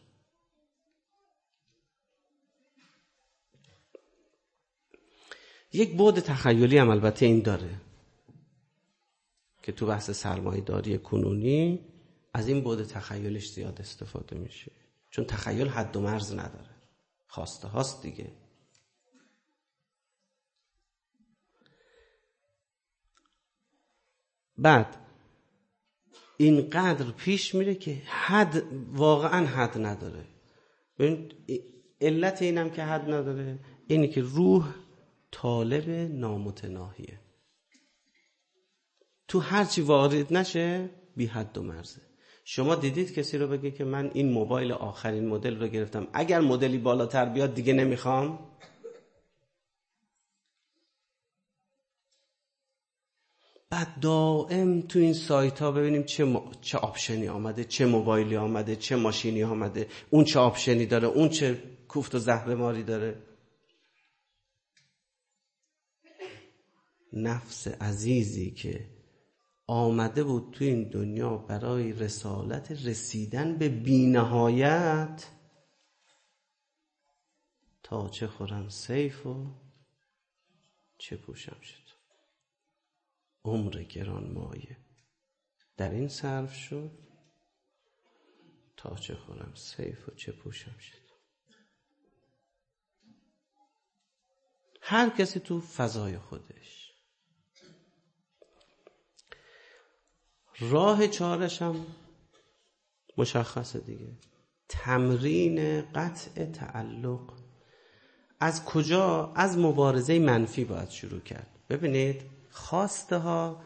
یک بعد تخیلی هم البته این داره که تو بحث سرمایه‌داری کنونی از این بعد تخیلش زیاد استفاده میشه، چون تخیل حد و مرز نداره، خواسته هاست دیگه. بعد اینقدر پیش میره که حد، واقعا حد نداره. ببین علت اینم که حد نداره اینی که روح طالب نامتناهیه. تو هر چی وارد نشه بی حد و مرزه. شما دیدید کسی رو بگه که من این موبایل آخرین مدل رو گرفتم، اگر مدلی بالاتر بیاد دیگه نمیخوام؟ بعد دائم تو این سایت ها ببینیم چه آپشنی آمده، چه موبایلی آمده، چه ماشینی آمده، اون چه آپشنی داره، اون چه کوفت و زهرماری داره. نفس عزیزی که آمده بود تو این دنیا برای رسالت رسیدن به بی‌نهایت، تا چه خورم سیف و چه پوشم شد. عمر گران مایه در این صرف شد، تا چه خورم سیف و چه پوشم شد. هر کسی تو فضای خودش. راه چارش هم مشخصه دیگه، تمرین قطع تعلق. از کجا؟ از مبارزه منفی باید شروع کرد. ببینید خواسته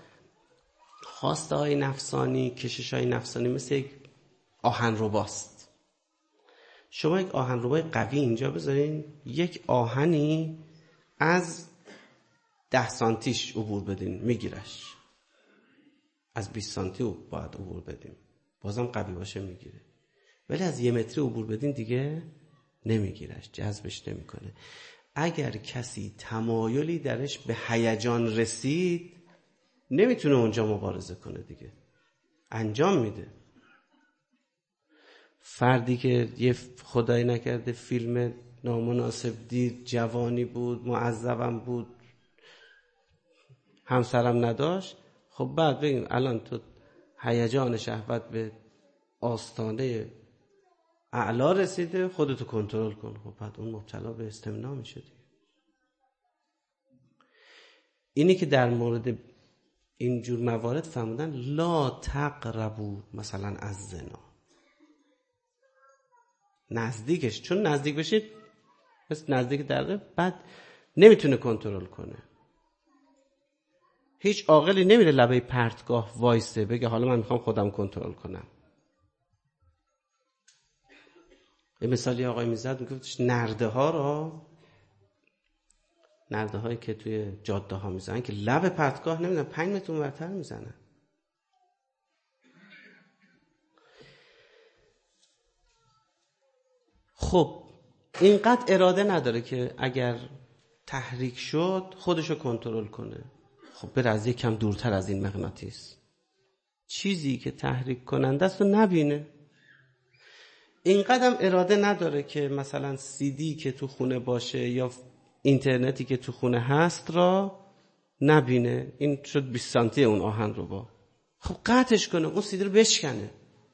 های نفسانی، کشش های نفسانی مثل یک آهنرباست. شما یک آهنربای قوی اینجا بذارین، یک آهنی از 10 سانتیش عبور بدین میگیرش، از 20 سانتی باید عبور بدیم بازم قوی باشه میگیره، ولی از 1 متری عبور بدین دیگه نمیگیرش، جذبش نمیکنه. اگر کسی تمایلی درش به هیجان رسید نمیتونه اونجا مبارزه کنه دیگه، انجام میده. فردی که یه خدای نکرده فیلم نامناسب دید، جوانی بود، معذبم بود، همسرم نداشت، خب بعد بگیم الان تو هیجان شهوت به آستانه اعلا رسیده، خودتو کنترل کن. خب بعد اون مبتلا به استمناء میشه دیگه. اینی که در مورد اینجور موارد فرمودن لا تقربوا مثلا از زنا، نزدیکش، چون نزدیک بشید مثل نزدیک دره، بعد نمیتونه کنترل کنه. هیچ عاقلی نمیره لبه پرتگاه وایسه بگه حالا من میخوام خودم کنترل کنم. یه مثالی آقای میزد، میگفتش نرده هایی که توی جاده ها میزنن که لب پرتگاه نمیزنن، 5 متر اونورتر میزنن. خب اینقدر اراده نداره که اگر تحریک شد خودشو کنترل کنه. خب بره از یکم دورتر از این مغناطیس، چیزی که تحریک کننده است رو نبینه. اینقدر اراده نداره که مثلا CD که تو خونه باشه یا اینترنتی که تو خونه هست را نبینه. این شد 20 سانتی اون آهن رو با، خب قطعش کنه، اون CD رو بشکنه.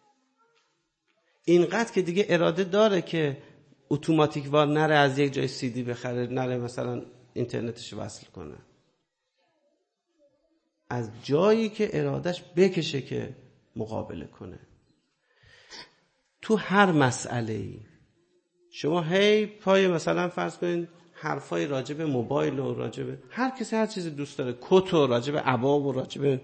اینقدر که دیگه اراده داره که اتوماتیک وار نره از یک جای CD بخره، نره مثلا اینترنتش وصل کنه، از جایی که ارادش بکشه که مقابله کنه. تو هر مسئله‌ای شما هی پای مثلا فرض کنید حرفای راجع به موبایل و راجع به هر کسی هر چیزی دوست داره، کت و راجع به عبا و راجع به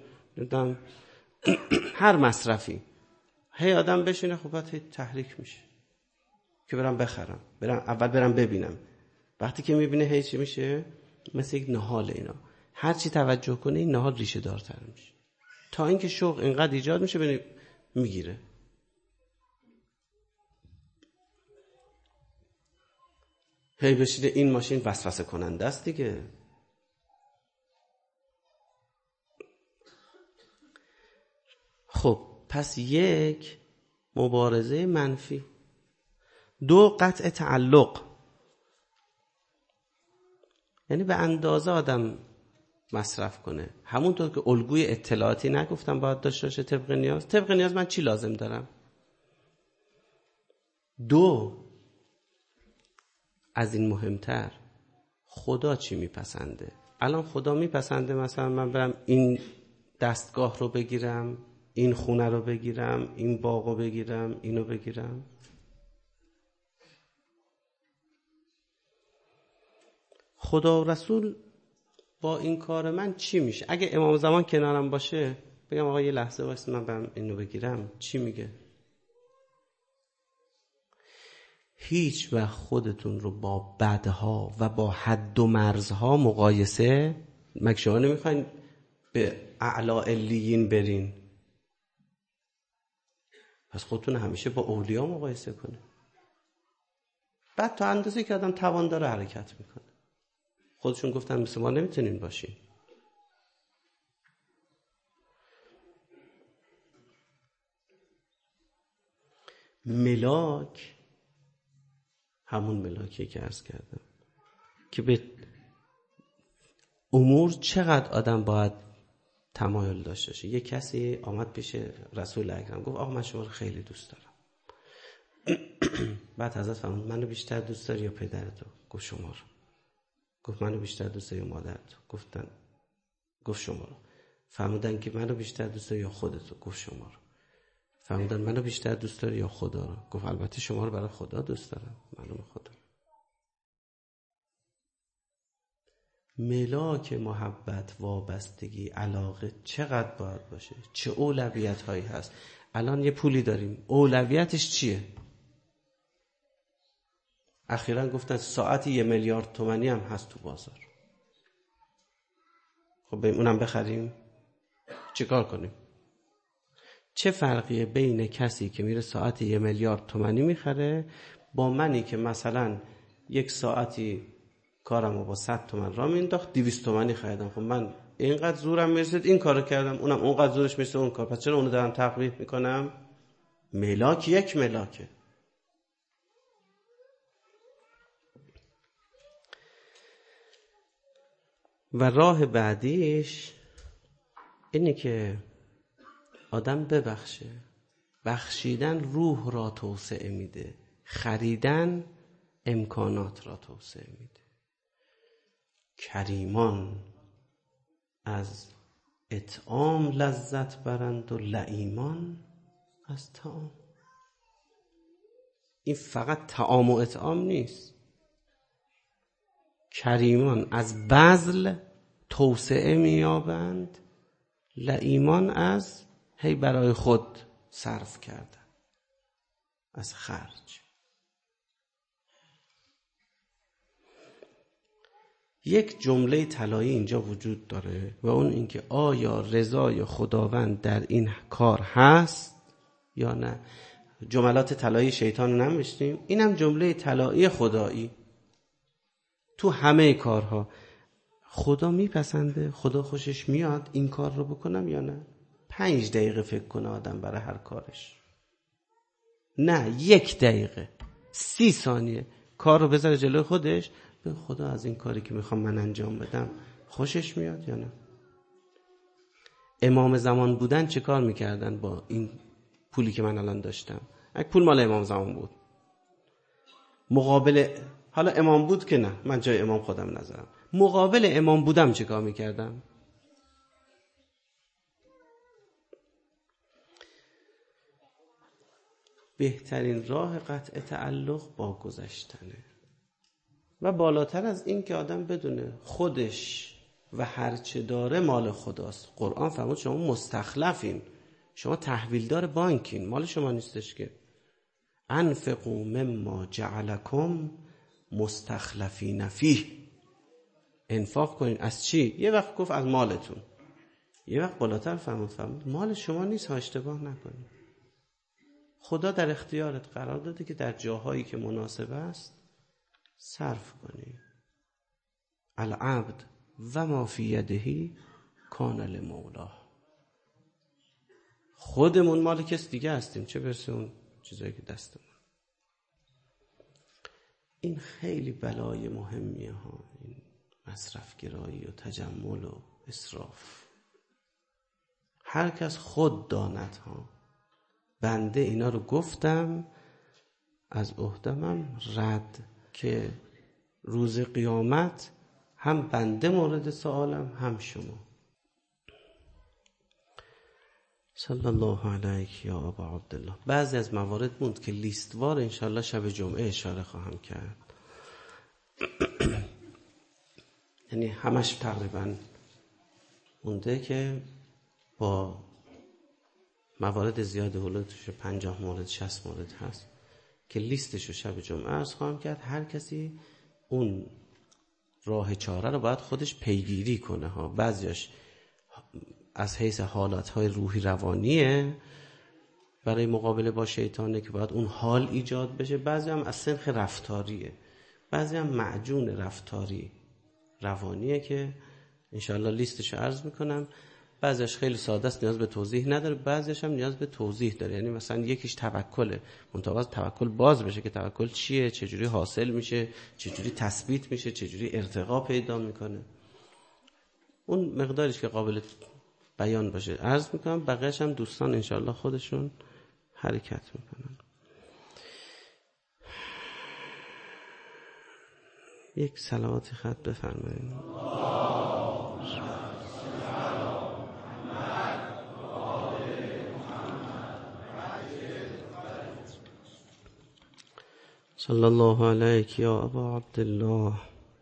هر مصرفی، هی آدم بشینه خب بعد هی تحریک میشه که برم بخرم، اول برم ببینم. وقتی که میبینه هی چی میشه؟ مثل یک نهال. اینا هر چی توجه کنه این نهال ریشه دارتر میشه تا اینکه شوق اینقدر ایجاد میشه ببینید میگیره. هی بشیده این ماشین وسوسه کننده است دیگه. خب پس 1 مبارزه منفی، 2 قطع تعلق، یعنی به اندازه آدم مصرف کنه. همونطور که الگوی اطلاعاتی نگفتم باید داشته باشه طبق نیاز من چی لازم دارم. 2 از این مهمتر، خدا چی میپسنده. الان خدا میپسنده مثلا من برم این دستگاه رو بگیرم، این خونه رو بگیرم، این باغ رو بگیرم، اینو بگیرم؟ خدا و رسول با این کار من چی میشه؟ اگه امام زمان کنارم باشه بگم آقا یه لحظه واسه من برم اینو بگیرم، چی میگه؟ هیچ وقت خودتون رو با بدها و با حد و مرزها مقایسه، مگه شما نمیخواین به اعلی علیین برین؟ پس خودتون همیشه با اولیا مقایسه کنه. بعد تا اندازه که آدم توان داره حرکت میکنه. خودشون گفتن مثل ما نمیتونین باشین. ملاک همون ملاکی که عرض کردم که به امور چقدر آدم باید تمایل داشته باشه. یه کسی آمد پیش رسول اکرم گفت آقا من شما رو خیلی دوست دارم. بعد حضرت فرمود منو بیشتر دوست داری یا پدرتو؟ گفت شما رو. گفت منو بیشتر دوست داری یا مادرتو؟ گفت شما رو. فرمودن که منو بیشتر دوست داری یا خودتو؟ گفت شما رو. فرمودن منو بیشتر دوست داری یا خدا رو؟ گفت البته شما رو برای خدا دوست دارم، معلومه خدا. ملاک محبت، وابستگی، علاقه چقدر باید باشه؟ چه اولویت هایی هست؟ الان یه پولی داریم، اولویتش چیه؟ اخیراً گفتن ساعتی 1 میلیارد تومانی هم هست تو بازار. خب بریم اونم بخریم؟ چه کار کنیم؟ چه فرقیه بین کسی که میره ساعتی 1 میلیارد تومانی میخره با منی که مثلا یک ساعتی کارمو با 100 تومن را مینداخت 200 تومانی خریدم؟ خب من اینقدر زورم میرسید این کارو کردم، اونم اونقدر زورش میرسید اون کار، پس چرا اونو دارم تقبیح میکنم؟ ملاک یک ملاکه. و راه بعدیش اینه که آدم ببخشه. بخشیدن روح را توسعه میده، خریدن امکانات را توسعه میده. کریمان از اطعام لذت برند و لئیمان از طعام. این فقط طعام و اطعام نیست. کریمان از بذل توسعه میابند، لئیمان از هی برای خود صرف کردن، از خرج. یک جمله طلایی اینجا وجود داره و اون اینکه آیا رضای خداوند در این کار هست یا نه. جملات طلایی شیطان رو نمیشتیم، اینم جمله طلایی خدایی. تو همه کارها خدا میپسنده، خدا خوشش میاد این کار رو بکنم یا نه. 5 دقیقه فکر کنه آدم برای هر کارش، نه 1 دقیقه 30 ثانیه کار رو بذاره جلوی خودش، به خدا از این کاری که میخوام من انجام بدم خوشش میاد یا نه. امام زمان بودن چه کار میکردن با این پولی که من الان داشتم؟ اگه پول مال امام زمان بود، مقابل حالا امام بود که نه، من جای امام خودم نذارم، مقابل امام بودم چه کار میکردم؟ بهترین راه قطع تعلق با گذشتنه و بالاتر از این که آدم بدونه خودش و هرچه داره مال خداست. قرآن فرمود شما مستخلفین، شما تحویلدار بانکین، مال شما نیستش که. انفقوا مما جعلکم مستخلفین فیه. انفاق کنین از چی؟ یه وقت گفت از مالتون، یه وقت بالاتر فرمود مال شما نیست ها، اشتباه نکنین. خدا در اختیارت قرار داده که در جاهایی که مناسب است صرف کنی. العبد و ما فی یده کان لمولاه. خودمون مال کس دیگه هستیم، چه برسه اون چیزایی که دستمون. این خیلی بلای مهمیه ها، این مصرف گرایی و تجمل و اسراف. هر کس خود داند ها. بنده اینا رو گفتم از عهده‌ام رد که روز قیامت هم بنده مورد سوالم هم شما. صلی الله علیک یا ابا عبدالله. بعضی از موارد موند که لیستوار انشالله شب جمعه اشاره خواهم کرد. یعنی همش تقریبا مونده که با موارد زیاد حدودش 50 مورد 60 مورد هست که لیستشو شب جمعه عرض خواهم کرد. هر کسی اون راه چاره رو باید خودش پیگیری کنه ها. بعضیش از حیث حالتهای روحی روانیه برای مقابله با شیطانه که باید اون حال ایجاد بشه. بعضی هم از سنخ رفتاریه، بعضی هم معجون رفتاری روانیه که انشاءالله لیستش عرض میکنم. بعضیش خیلی ساده است، نیاز به توضیح نداره، بعضیش هم نیاز به توضیح داره. یعنی مثلا یکیش توکله، منتها توکل باز بشه که توکل چیه، چجوری حاصل میشه، چجوری تثبیت میشه، چجوری ارتقا پیدا میکنه. اون مقدارش که قابل بیان باشه عرض میکنم، بقیه‌اش هم دوستان انشاءالله خودشون حرکت میکنن. یک صلوات خط بفرمایید. صلی الله علیک یا ابا عبدالله.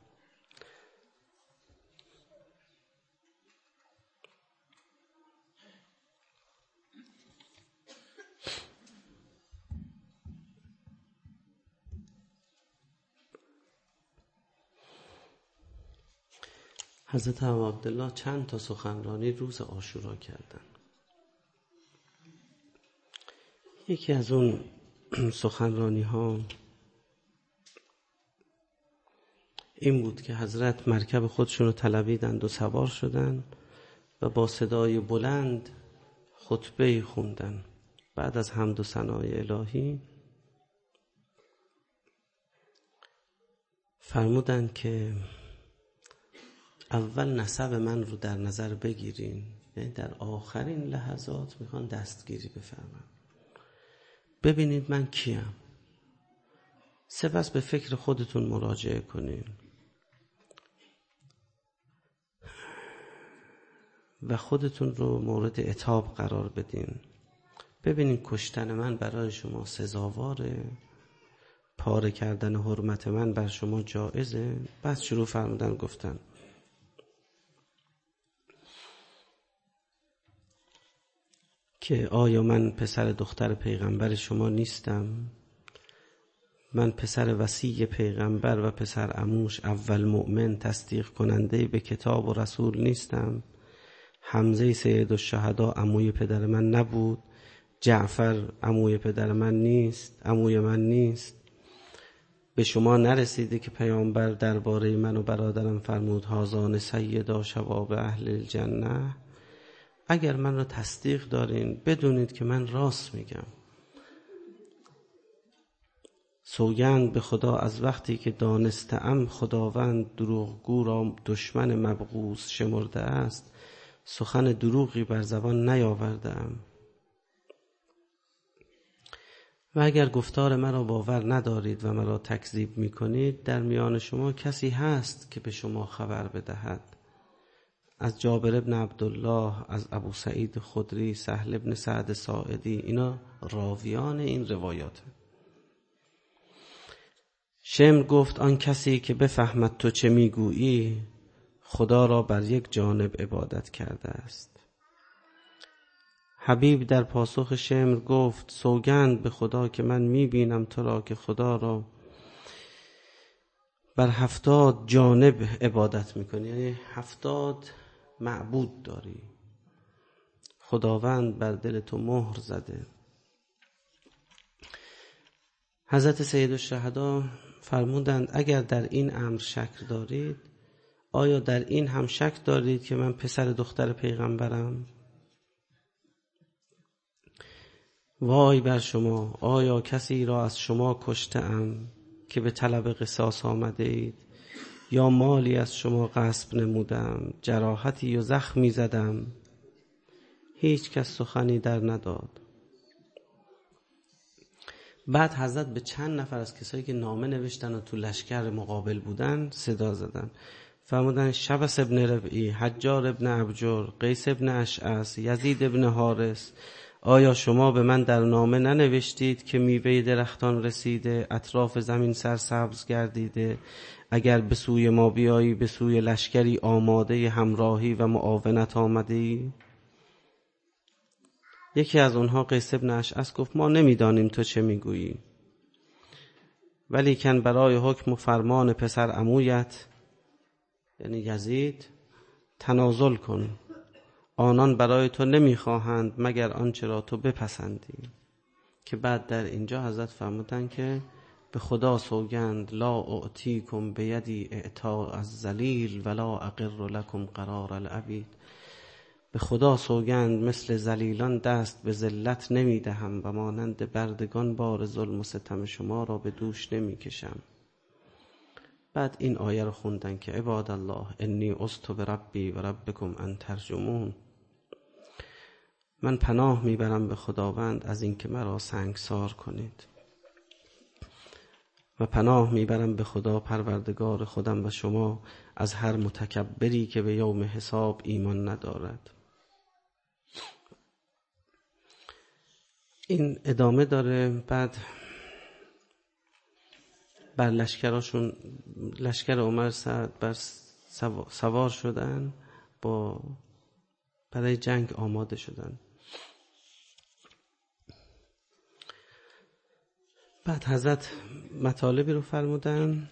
حضرت ابا عبدالله چند تا سخنرانی روز عاشورا کردن. یکی از اون سخنرانی ها این بود که حضرت مرکب خودشون رو طلبیدند و سوار شدن و با صدای بلند خطبه خوندن. بعد از حمد و ثنای الهی فرمودند که اول نسب من رو در نظر بگیرین، یعنی در آخرین لحظات میخوان دستگیری بفرمن، ببینید من کیم، سپس به فکر خودتون مراجعه کنین و خودتون رو مورد عتاب قرار بدین. ببینید کشتن من برای شما سزاواره، پاره کردن حرمت من بر شما جایزه. بعد شروع فرمودن گفتن که آیا من پسر دختر پیغمبر شما نیستم؟ من پسر وصی پیغمبر و پسر عموش اول مؤمن تصدیق کننده به کتاب و رسول نیستم؟ حمزه سید الشهدا عموی پدر من نبود؟ جعفر عموی پدر من نیست؟ عموی من نیست؟ به شما نرسیده که پیامبر درباره من و برادرم فرمود هازان سیدا شباب اهل الجنه؟ اگر من را تصدیق دارین بدونید که من راست میگم. سوگند به خدا از وقتی که دانستم خداوند دروغگو را دشمن مبغوث شمرده است، سخن دروغی بر زبان نیاوردم. و اگر گفتار مرا باور ندارید و مرا تکذیب میکنید، در میان شما کسی هست که به شما خبر بدهد. از جابر ابن عبدالله، از ابو سعید خدری، سهل ابن سعد ساعدی، اینا راویان این روایات. شمر گفت آن کسی که بفهمد تو چه میگویی خدا را بر یک جانب عبادت کرده است. حبیب در پاسخ شمر گفت سوگند به خدا که من میبینم تو را که خدا را بر 70 جانب عبادت میکنی، یعنی 70 معبود داری. خداوند بر دل تو مهر زده. حضرت سید الشهدا فرمودند اگر در این امر شک دارید، آیا در این هم شک دارید که من پسر دختر پیغمبرم؟ وای بر شما، آیا کسی را از شما کشته‌ام که به طلب قصاص آمده اید، یا مالی از شما غصب نمودم، جراحتی و زخمی زدم؟ هیچ کس سخنی در نداد. بعد حضرت به چند نفر از کسایی که نامه نوشتن و تو لشکر مقابل بودن صدا زدن. فرمودن شبس ابن ربعی، حجار ابن ابجر، قیس ابن اشعث، یزید ابن حارس، آیا شما به من در نامه ننوشتید که میوه درختان رسیده، اطراف زمین سرسبز گردیده، اگر به سوی ما بیایی به سوی لشکری آماده همراهی و معاونت آمده ای؟ یکی از اونها قیس بن اشعث گفت ما نمیدانیم تو چه میگویی، ولیکن برای حکم و فرمان پسر عمویت یعنی یزید تنازل کن، آنان برای تو نمیخواهند مگر آنچه را تو بپسندی. که بعد در اینجا حضرت فرمودن که به خدا سوگند لا اعطیکم بیدی اعطاء الذلیل ولا اقر لکم قرار العبید. به خدا سوگند مثل ذلیلان دست به ذلت نمیدهم و مانند بردگان بار ظلم و ستم شما را به دوش نمیکشم. بعد این آیه رو خوندن که عباد الله انی عذت بربی و ربکم ان ترجمون. من پناه میبرم به خداوند از اینکه مرا سنگسار کنید و پناه میبرم به خدا پروردگار خودم و شما از هر متکبری که به یوم حساب ایمان ندارد. این ادامه داره. بعد بر لشکراشون، لشکر عمر سعد بر سوار شدن، برای جنگ آماده شدن. بعد حضرت مطالبی رو فرمودن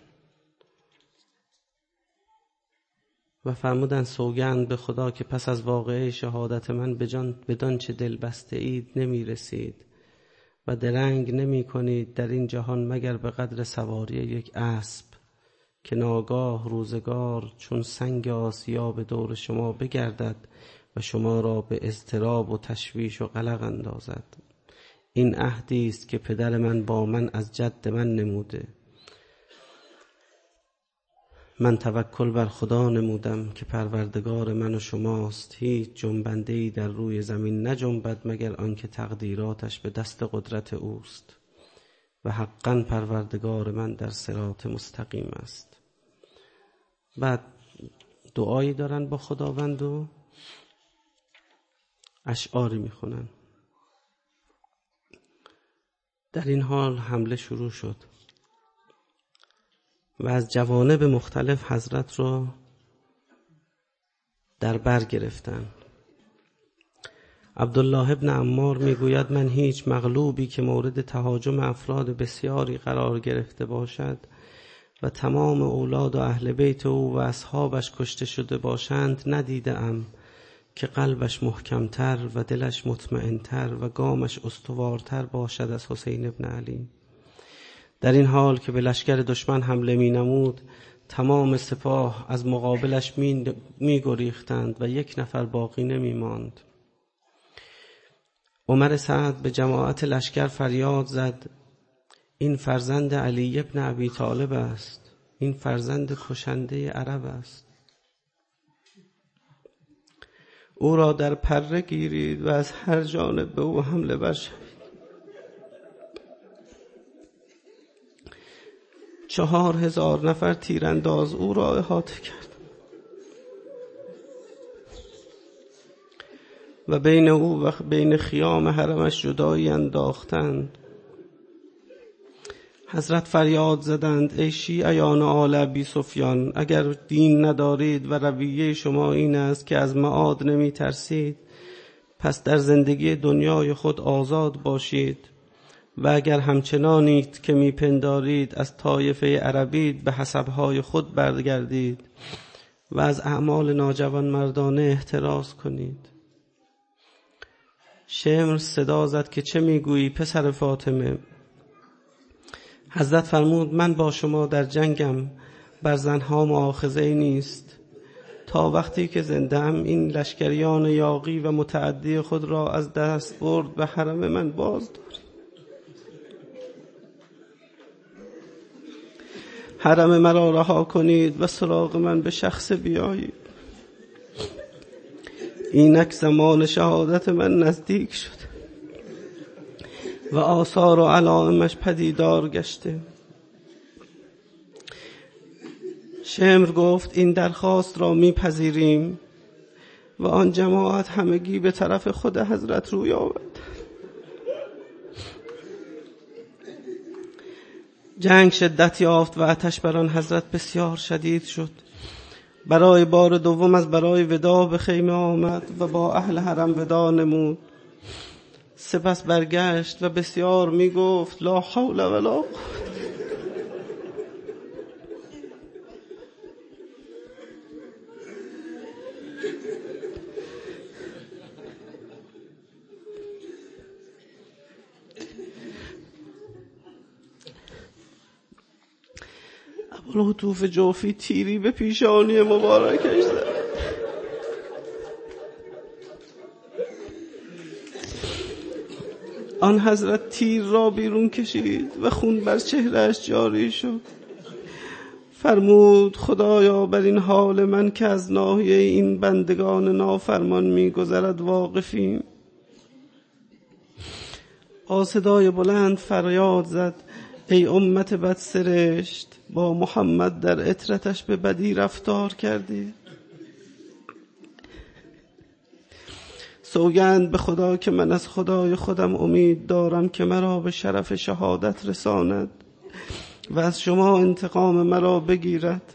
و فرمودن سوگند به خدا که پس از واقعه شهادت من بدان چه دل بسته اید نمی رسید و درنگ نمی کنید در این جهان مگر به قدر سواری یک اسب که ناگاه روزگار چون سنگ آسیا به دور شما بگردد و شما را به اضطراب و تشویش و قلق اندازد. این عهدی است که پدر من با من از جد من نموده. من توکل بر خدا نمودم که پروردگار من و شماست. هیچ جنبنده‌ای در روی زمین نجنبد مگر آنکه تقدیراتش به دست قدرت اوست و حقاً پروردگار من در صراط مستقیم است. بعد دعایی دارن با خداوند و اشعاری میخونن. در این حال حمله شروع شد و از جوانب مختلف حضرت را در بر گرفتن. عبدالله ابن عمار میگوید من هیچ مغلوبی که مورد تهاجم افراد بسیاری قرار گرفته باشد و تمام اولاد و اهل بیت او و اصحابش کشته شده باشند ندیدم که قلبش محکمتر و دلش مطمئنتر و گامش استوارتر باشد از حسین ابن علی. در این حال که به لشکر دشمن حمله می نمود تمام سپاه از مقابلش می گریختند و یک نفر باقی نمی ماند. عمر سعد به جماعت لشکر فریاد زد این فرزند علی ابن ابی طالب است، این فرزند کشنده عرب است. او را در پره گیرید و از هر جانب به او حمله برشوید. 4000 نفر تیرانداز او را احاطه کرد و بین او و بین خیام حرمش جدایی انداختند. حضرت فریاد زدند ای شیعیان آل ابی سفیان، اگر دین ندارید و رویه شما این است که از معاد نمی ترسید، پس در زندگی دنیای خود آزاد باشید و اگر همچنانید که می پندارید از طایفه عربید به حسبهای خود برگردید و از اعمال ناجوان مردانه احتراز کنید. شمر صدا زد که چه میگویی پسر فاطمه؟ حضرت فرمود من با شما در جنگم، بر زنها مؤاخذه‌ای نیست. تا وقتی که زنده‌ام این لشکریان یاغی و متعدی خود را از دست برد و حرم من باز دارید. حرم مرا رها کنید و سراغ من به شخص بیایید. اینک زمان شهادت من نزدیک شد و آثار و علائمش پدیدار گشته. شمر گفت این درخواست را میپذیریم و آن جماعت همگی به طرف خود حضرت روی آورد. جنگ شدت یافت و آتش بر آن حضرت بسیار شدید شد. برای بار دوم از برای ودا به خیمه آمد و با اهل حرم ودا نمود. سپس برگشت و بسیار می گفت لا حول ولا قوة. ابوالهتوف جوفی تیری به پیشانی مبارکش زد. آن حضرت تیر را بیرون کشید و خون بر چهرهش جاری شد. فرمود خدایا بر این حال من که از ناحیه این بندگان نافرمان می گذرد واقفیم. با صدای بلند فریاد زد ای امت بدسرشت، با محمد در عترتش به بدی رفتار کردی. سوگند به خدا که من از خدای خودم امید دارم که مرا به شرف شهادت رساند و از شما انتقام مرا بگیرد.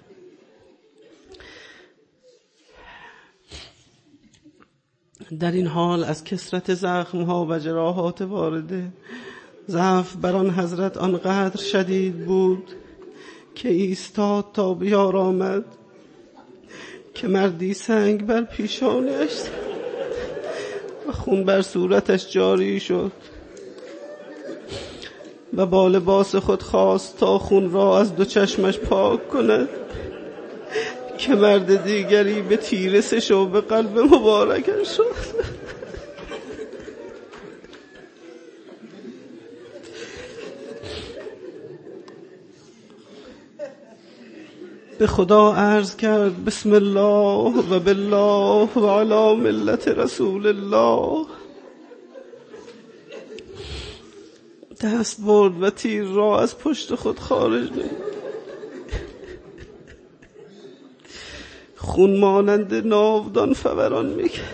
در این حال از کثرت زخمها و جراحات وارده ضعف بر آن حضرت آنقدر شدید بود که ایستاد تا بیارامد که مردی سنگ بر پیشانیش و خون بر صورتش جاری شد و با لباس خود خواست تا خون را از دو چشمش پاک کند که مرد دیگری به تیر سشو به قلب مبارکش شد. به خدا عرض کرد بسم الله و بالله و علی ملت رسول الله. دست برد و تیر را از پشت خود خارج نمود. خون مانند ناودان فوران می‌کرد.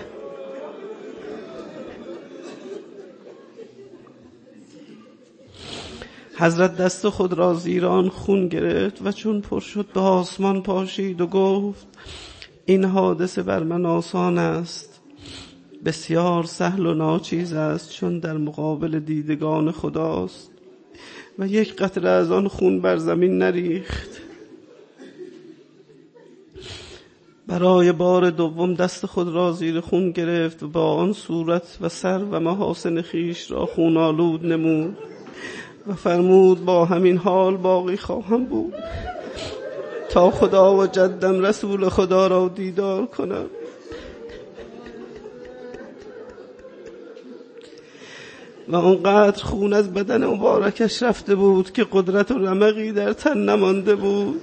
حضرت دست خود را زیر آن خون گرفت و چون پر شد به آسمان پاشید و گفت این حادثه بر من آسان است، بسیار سهل و ناچیز است، چون در مقابل دیدگان خداست و یک قطره از آن خون بر زمین نریخت. برای بار دوم دست خود را زیر خون گرفت و با آن صورت و سر و محاسن خیش را خون آلود نمود و فرمود با همین حال باقی خواهم بود تا خدا و جدم رسول خدا را دیدار کنم. و آنقدر خون از بدن مبارکش رفته بود که قدرت و رمقی در تن نمانده بود.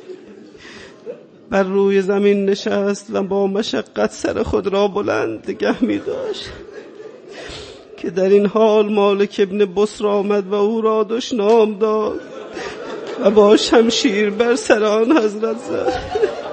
بر روی زمین نشست و با مشقت سر خود را بلند نگه می داشت که در این حال مالک ابن بسر آمد و او را دشنام داد و با شمشیر بر سر آن حضرت زد.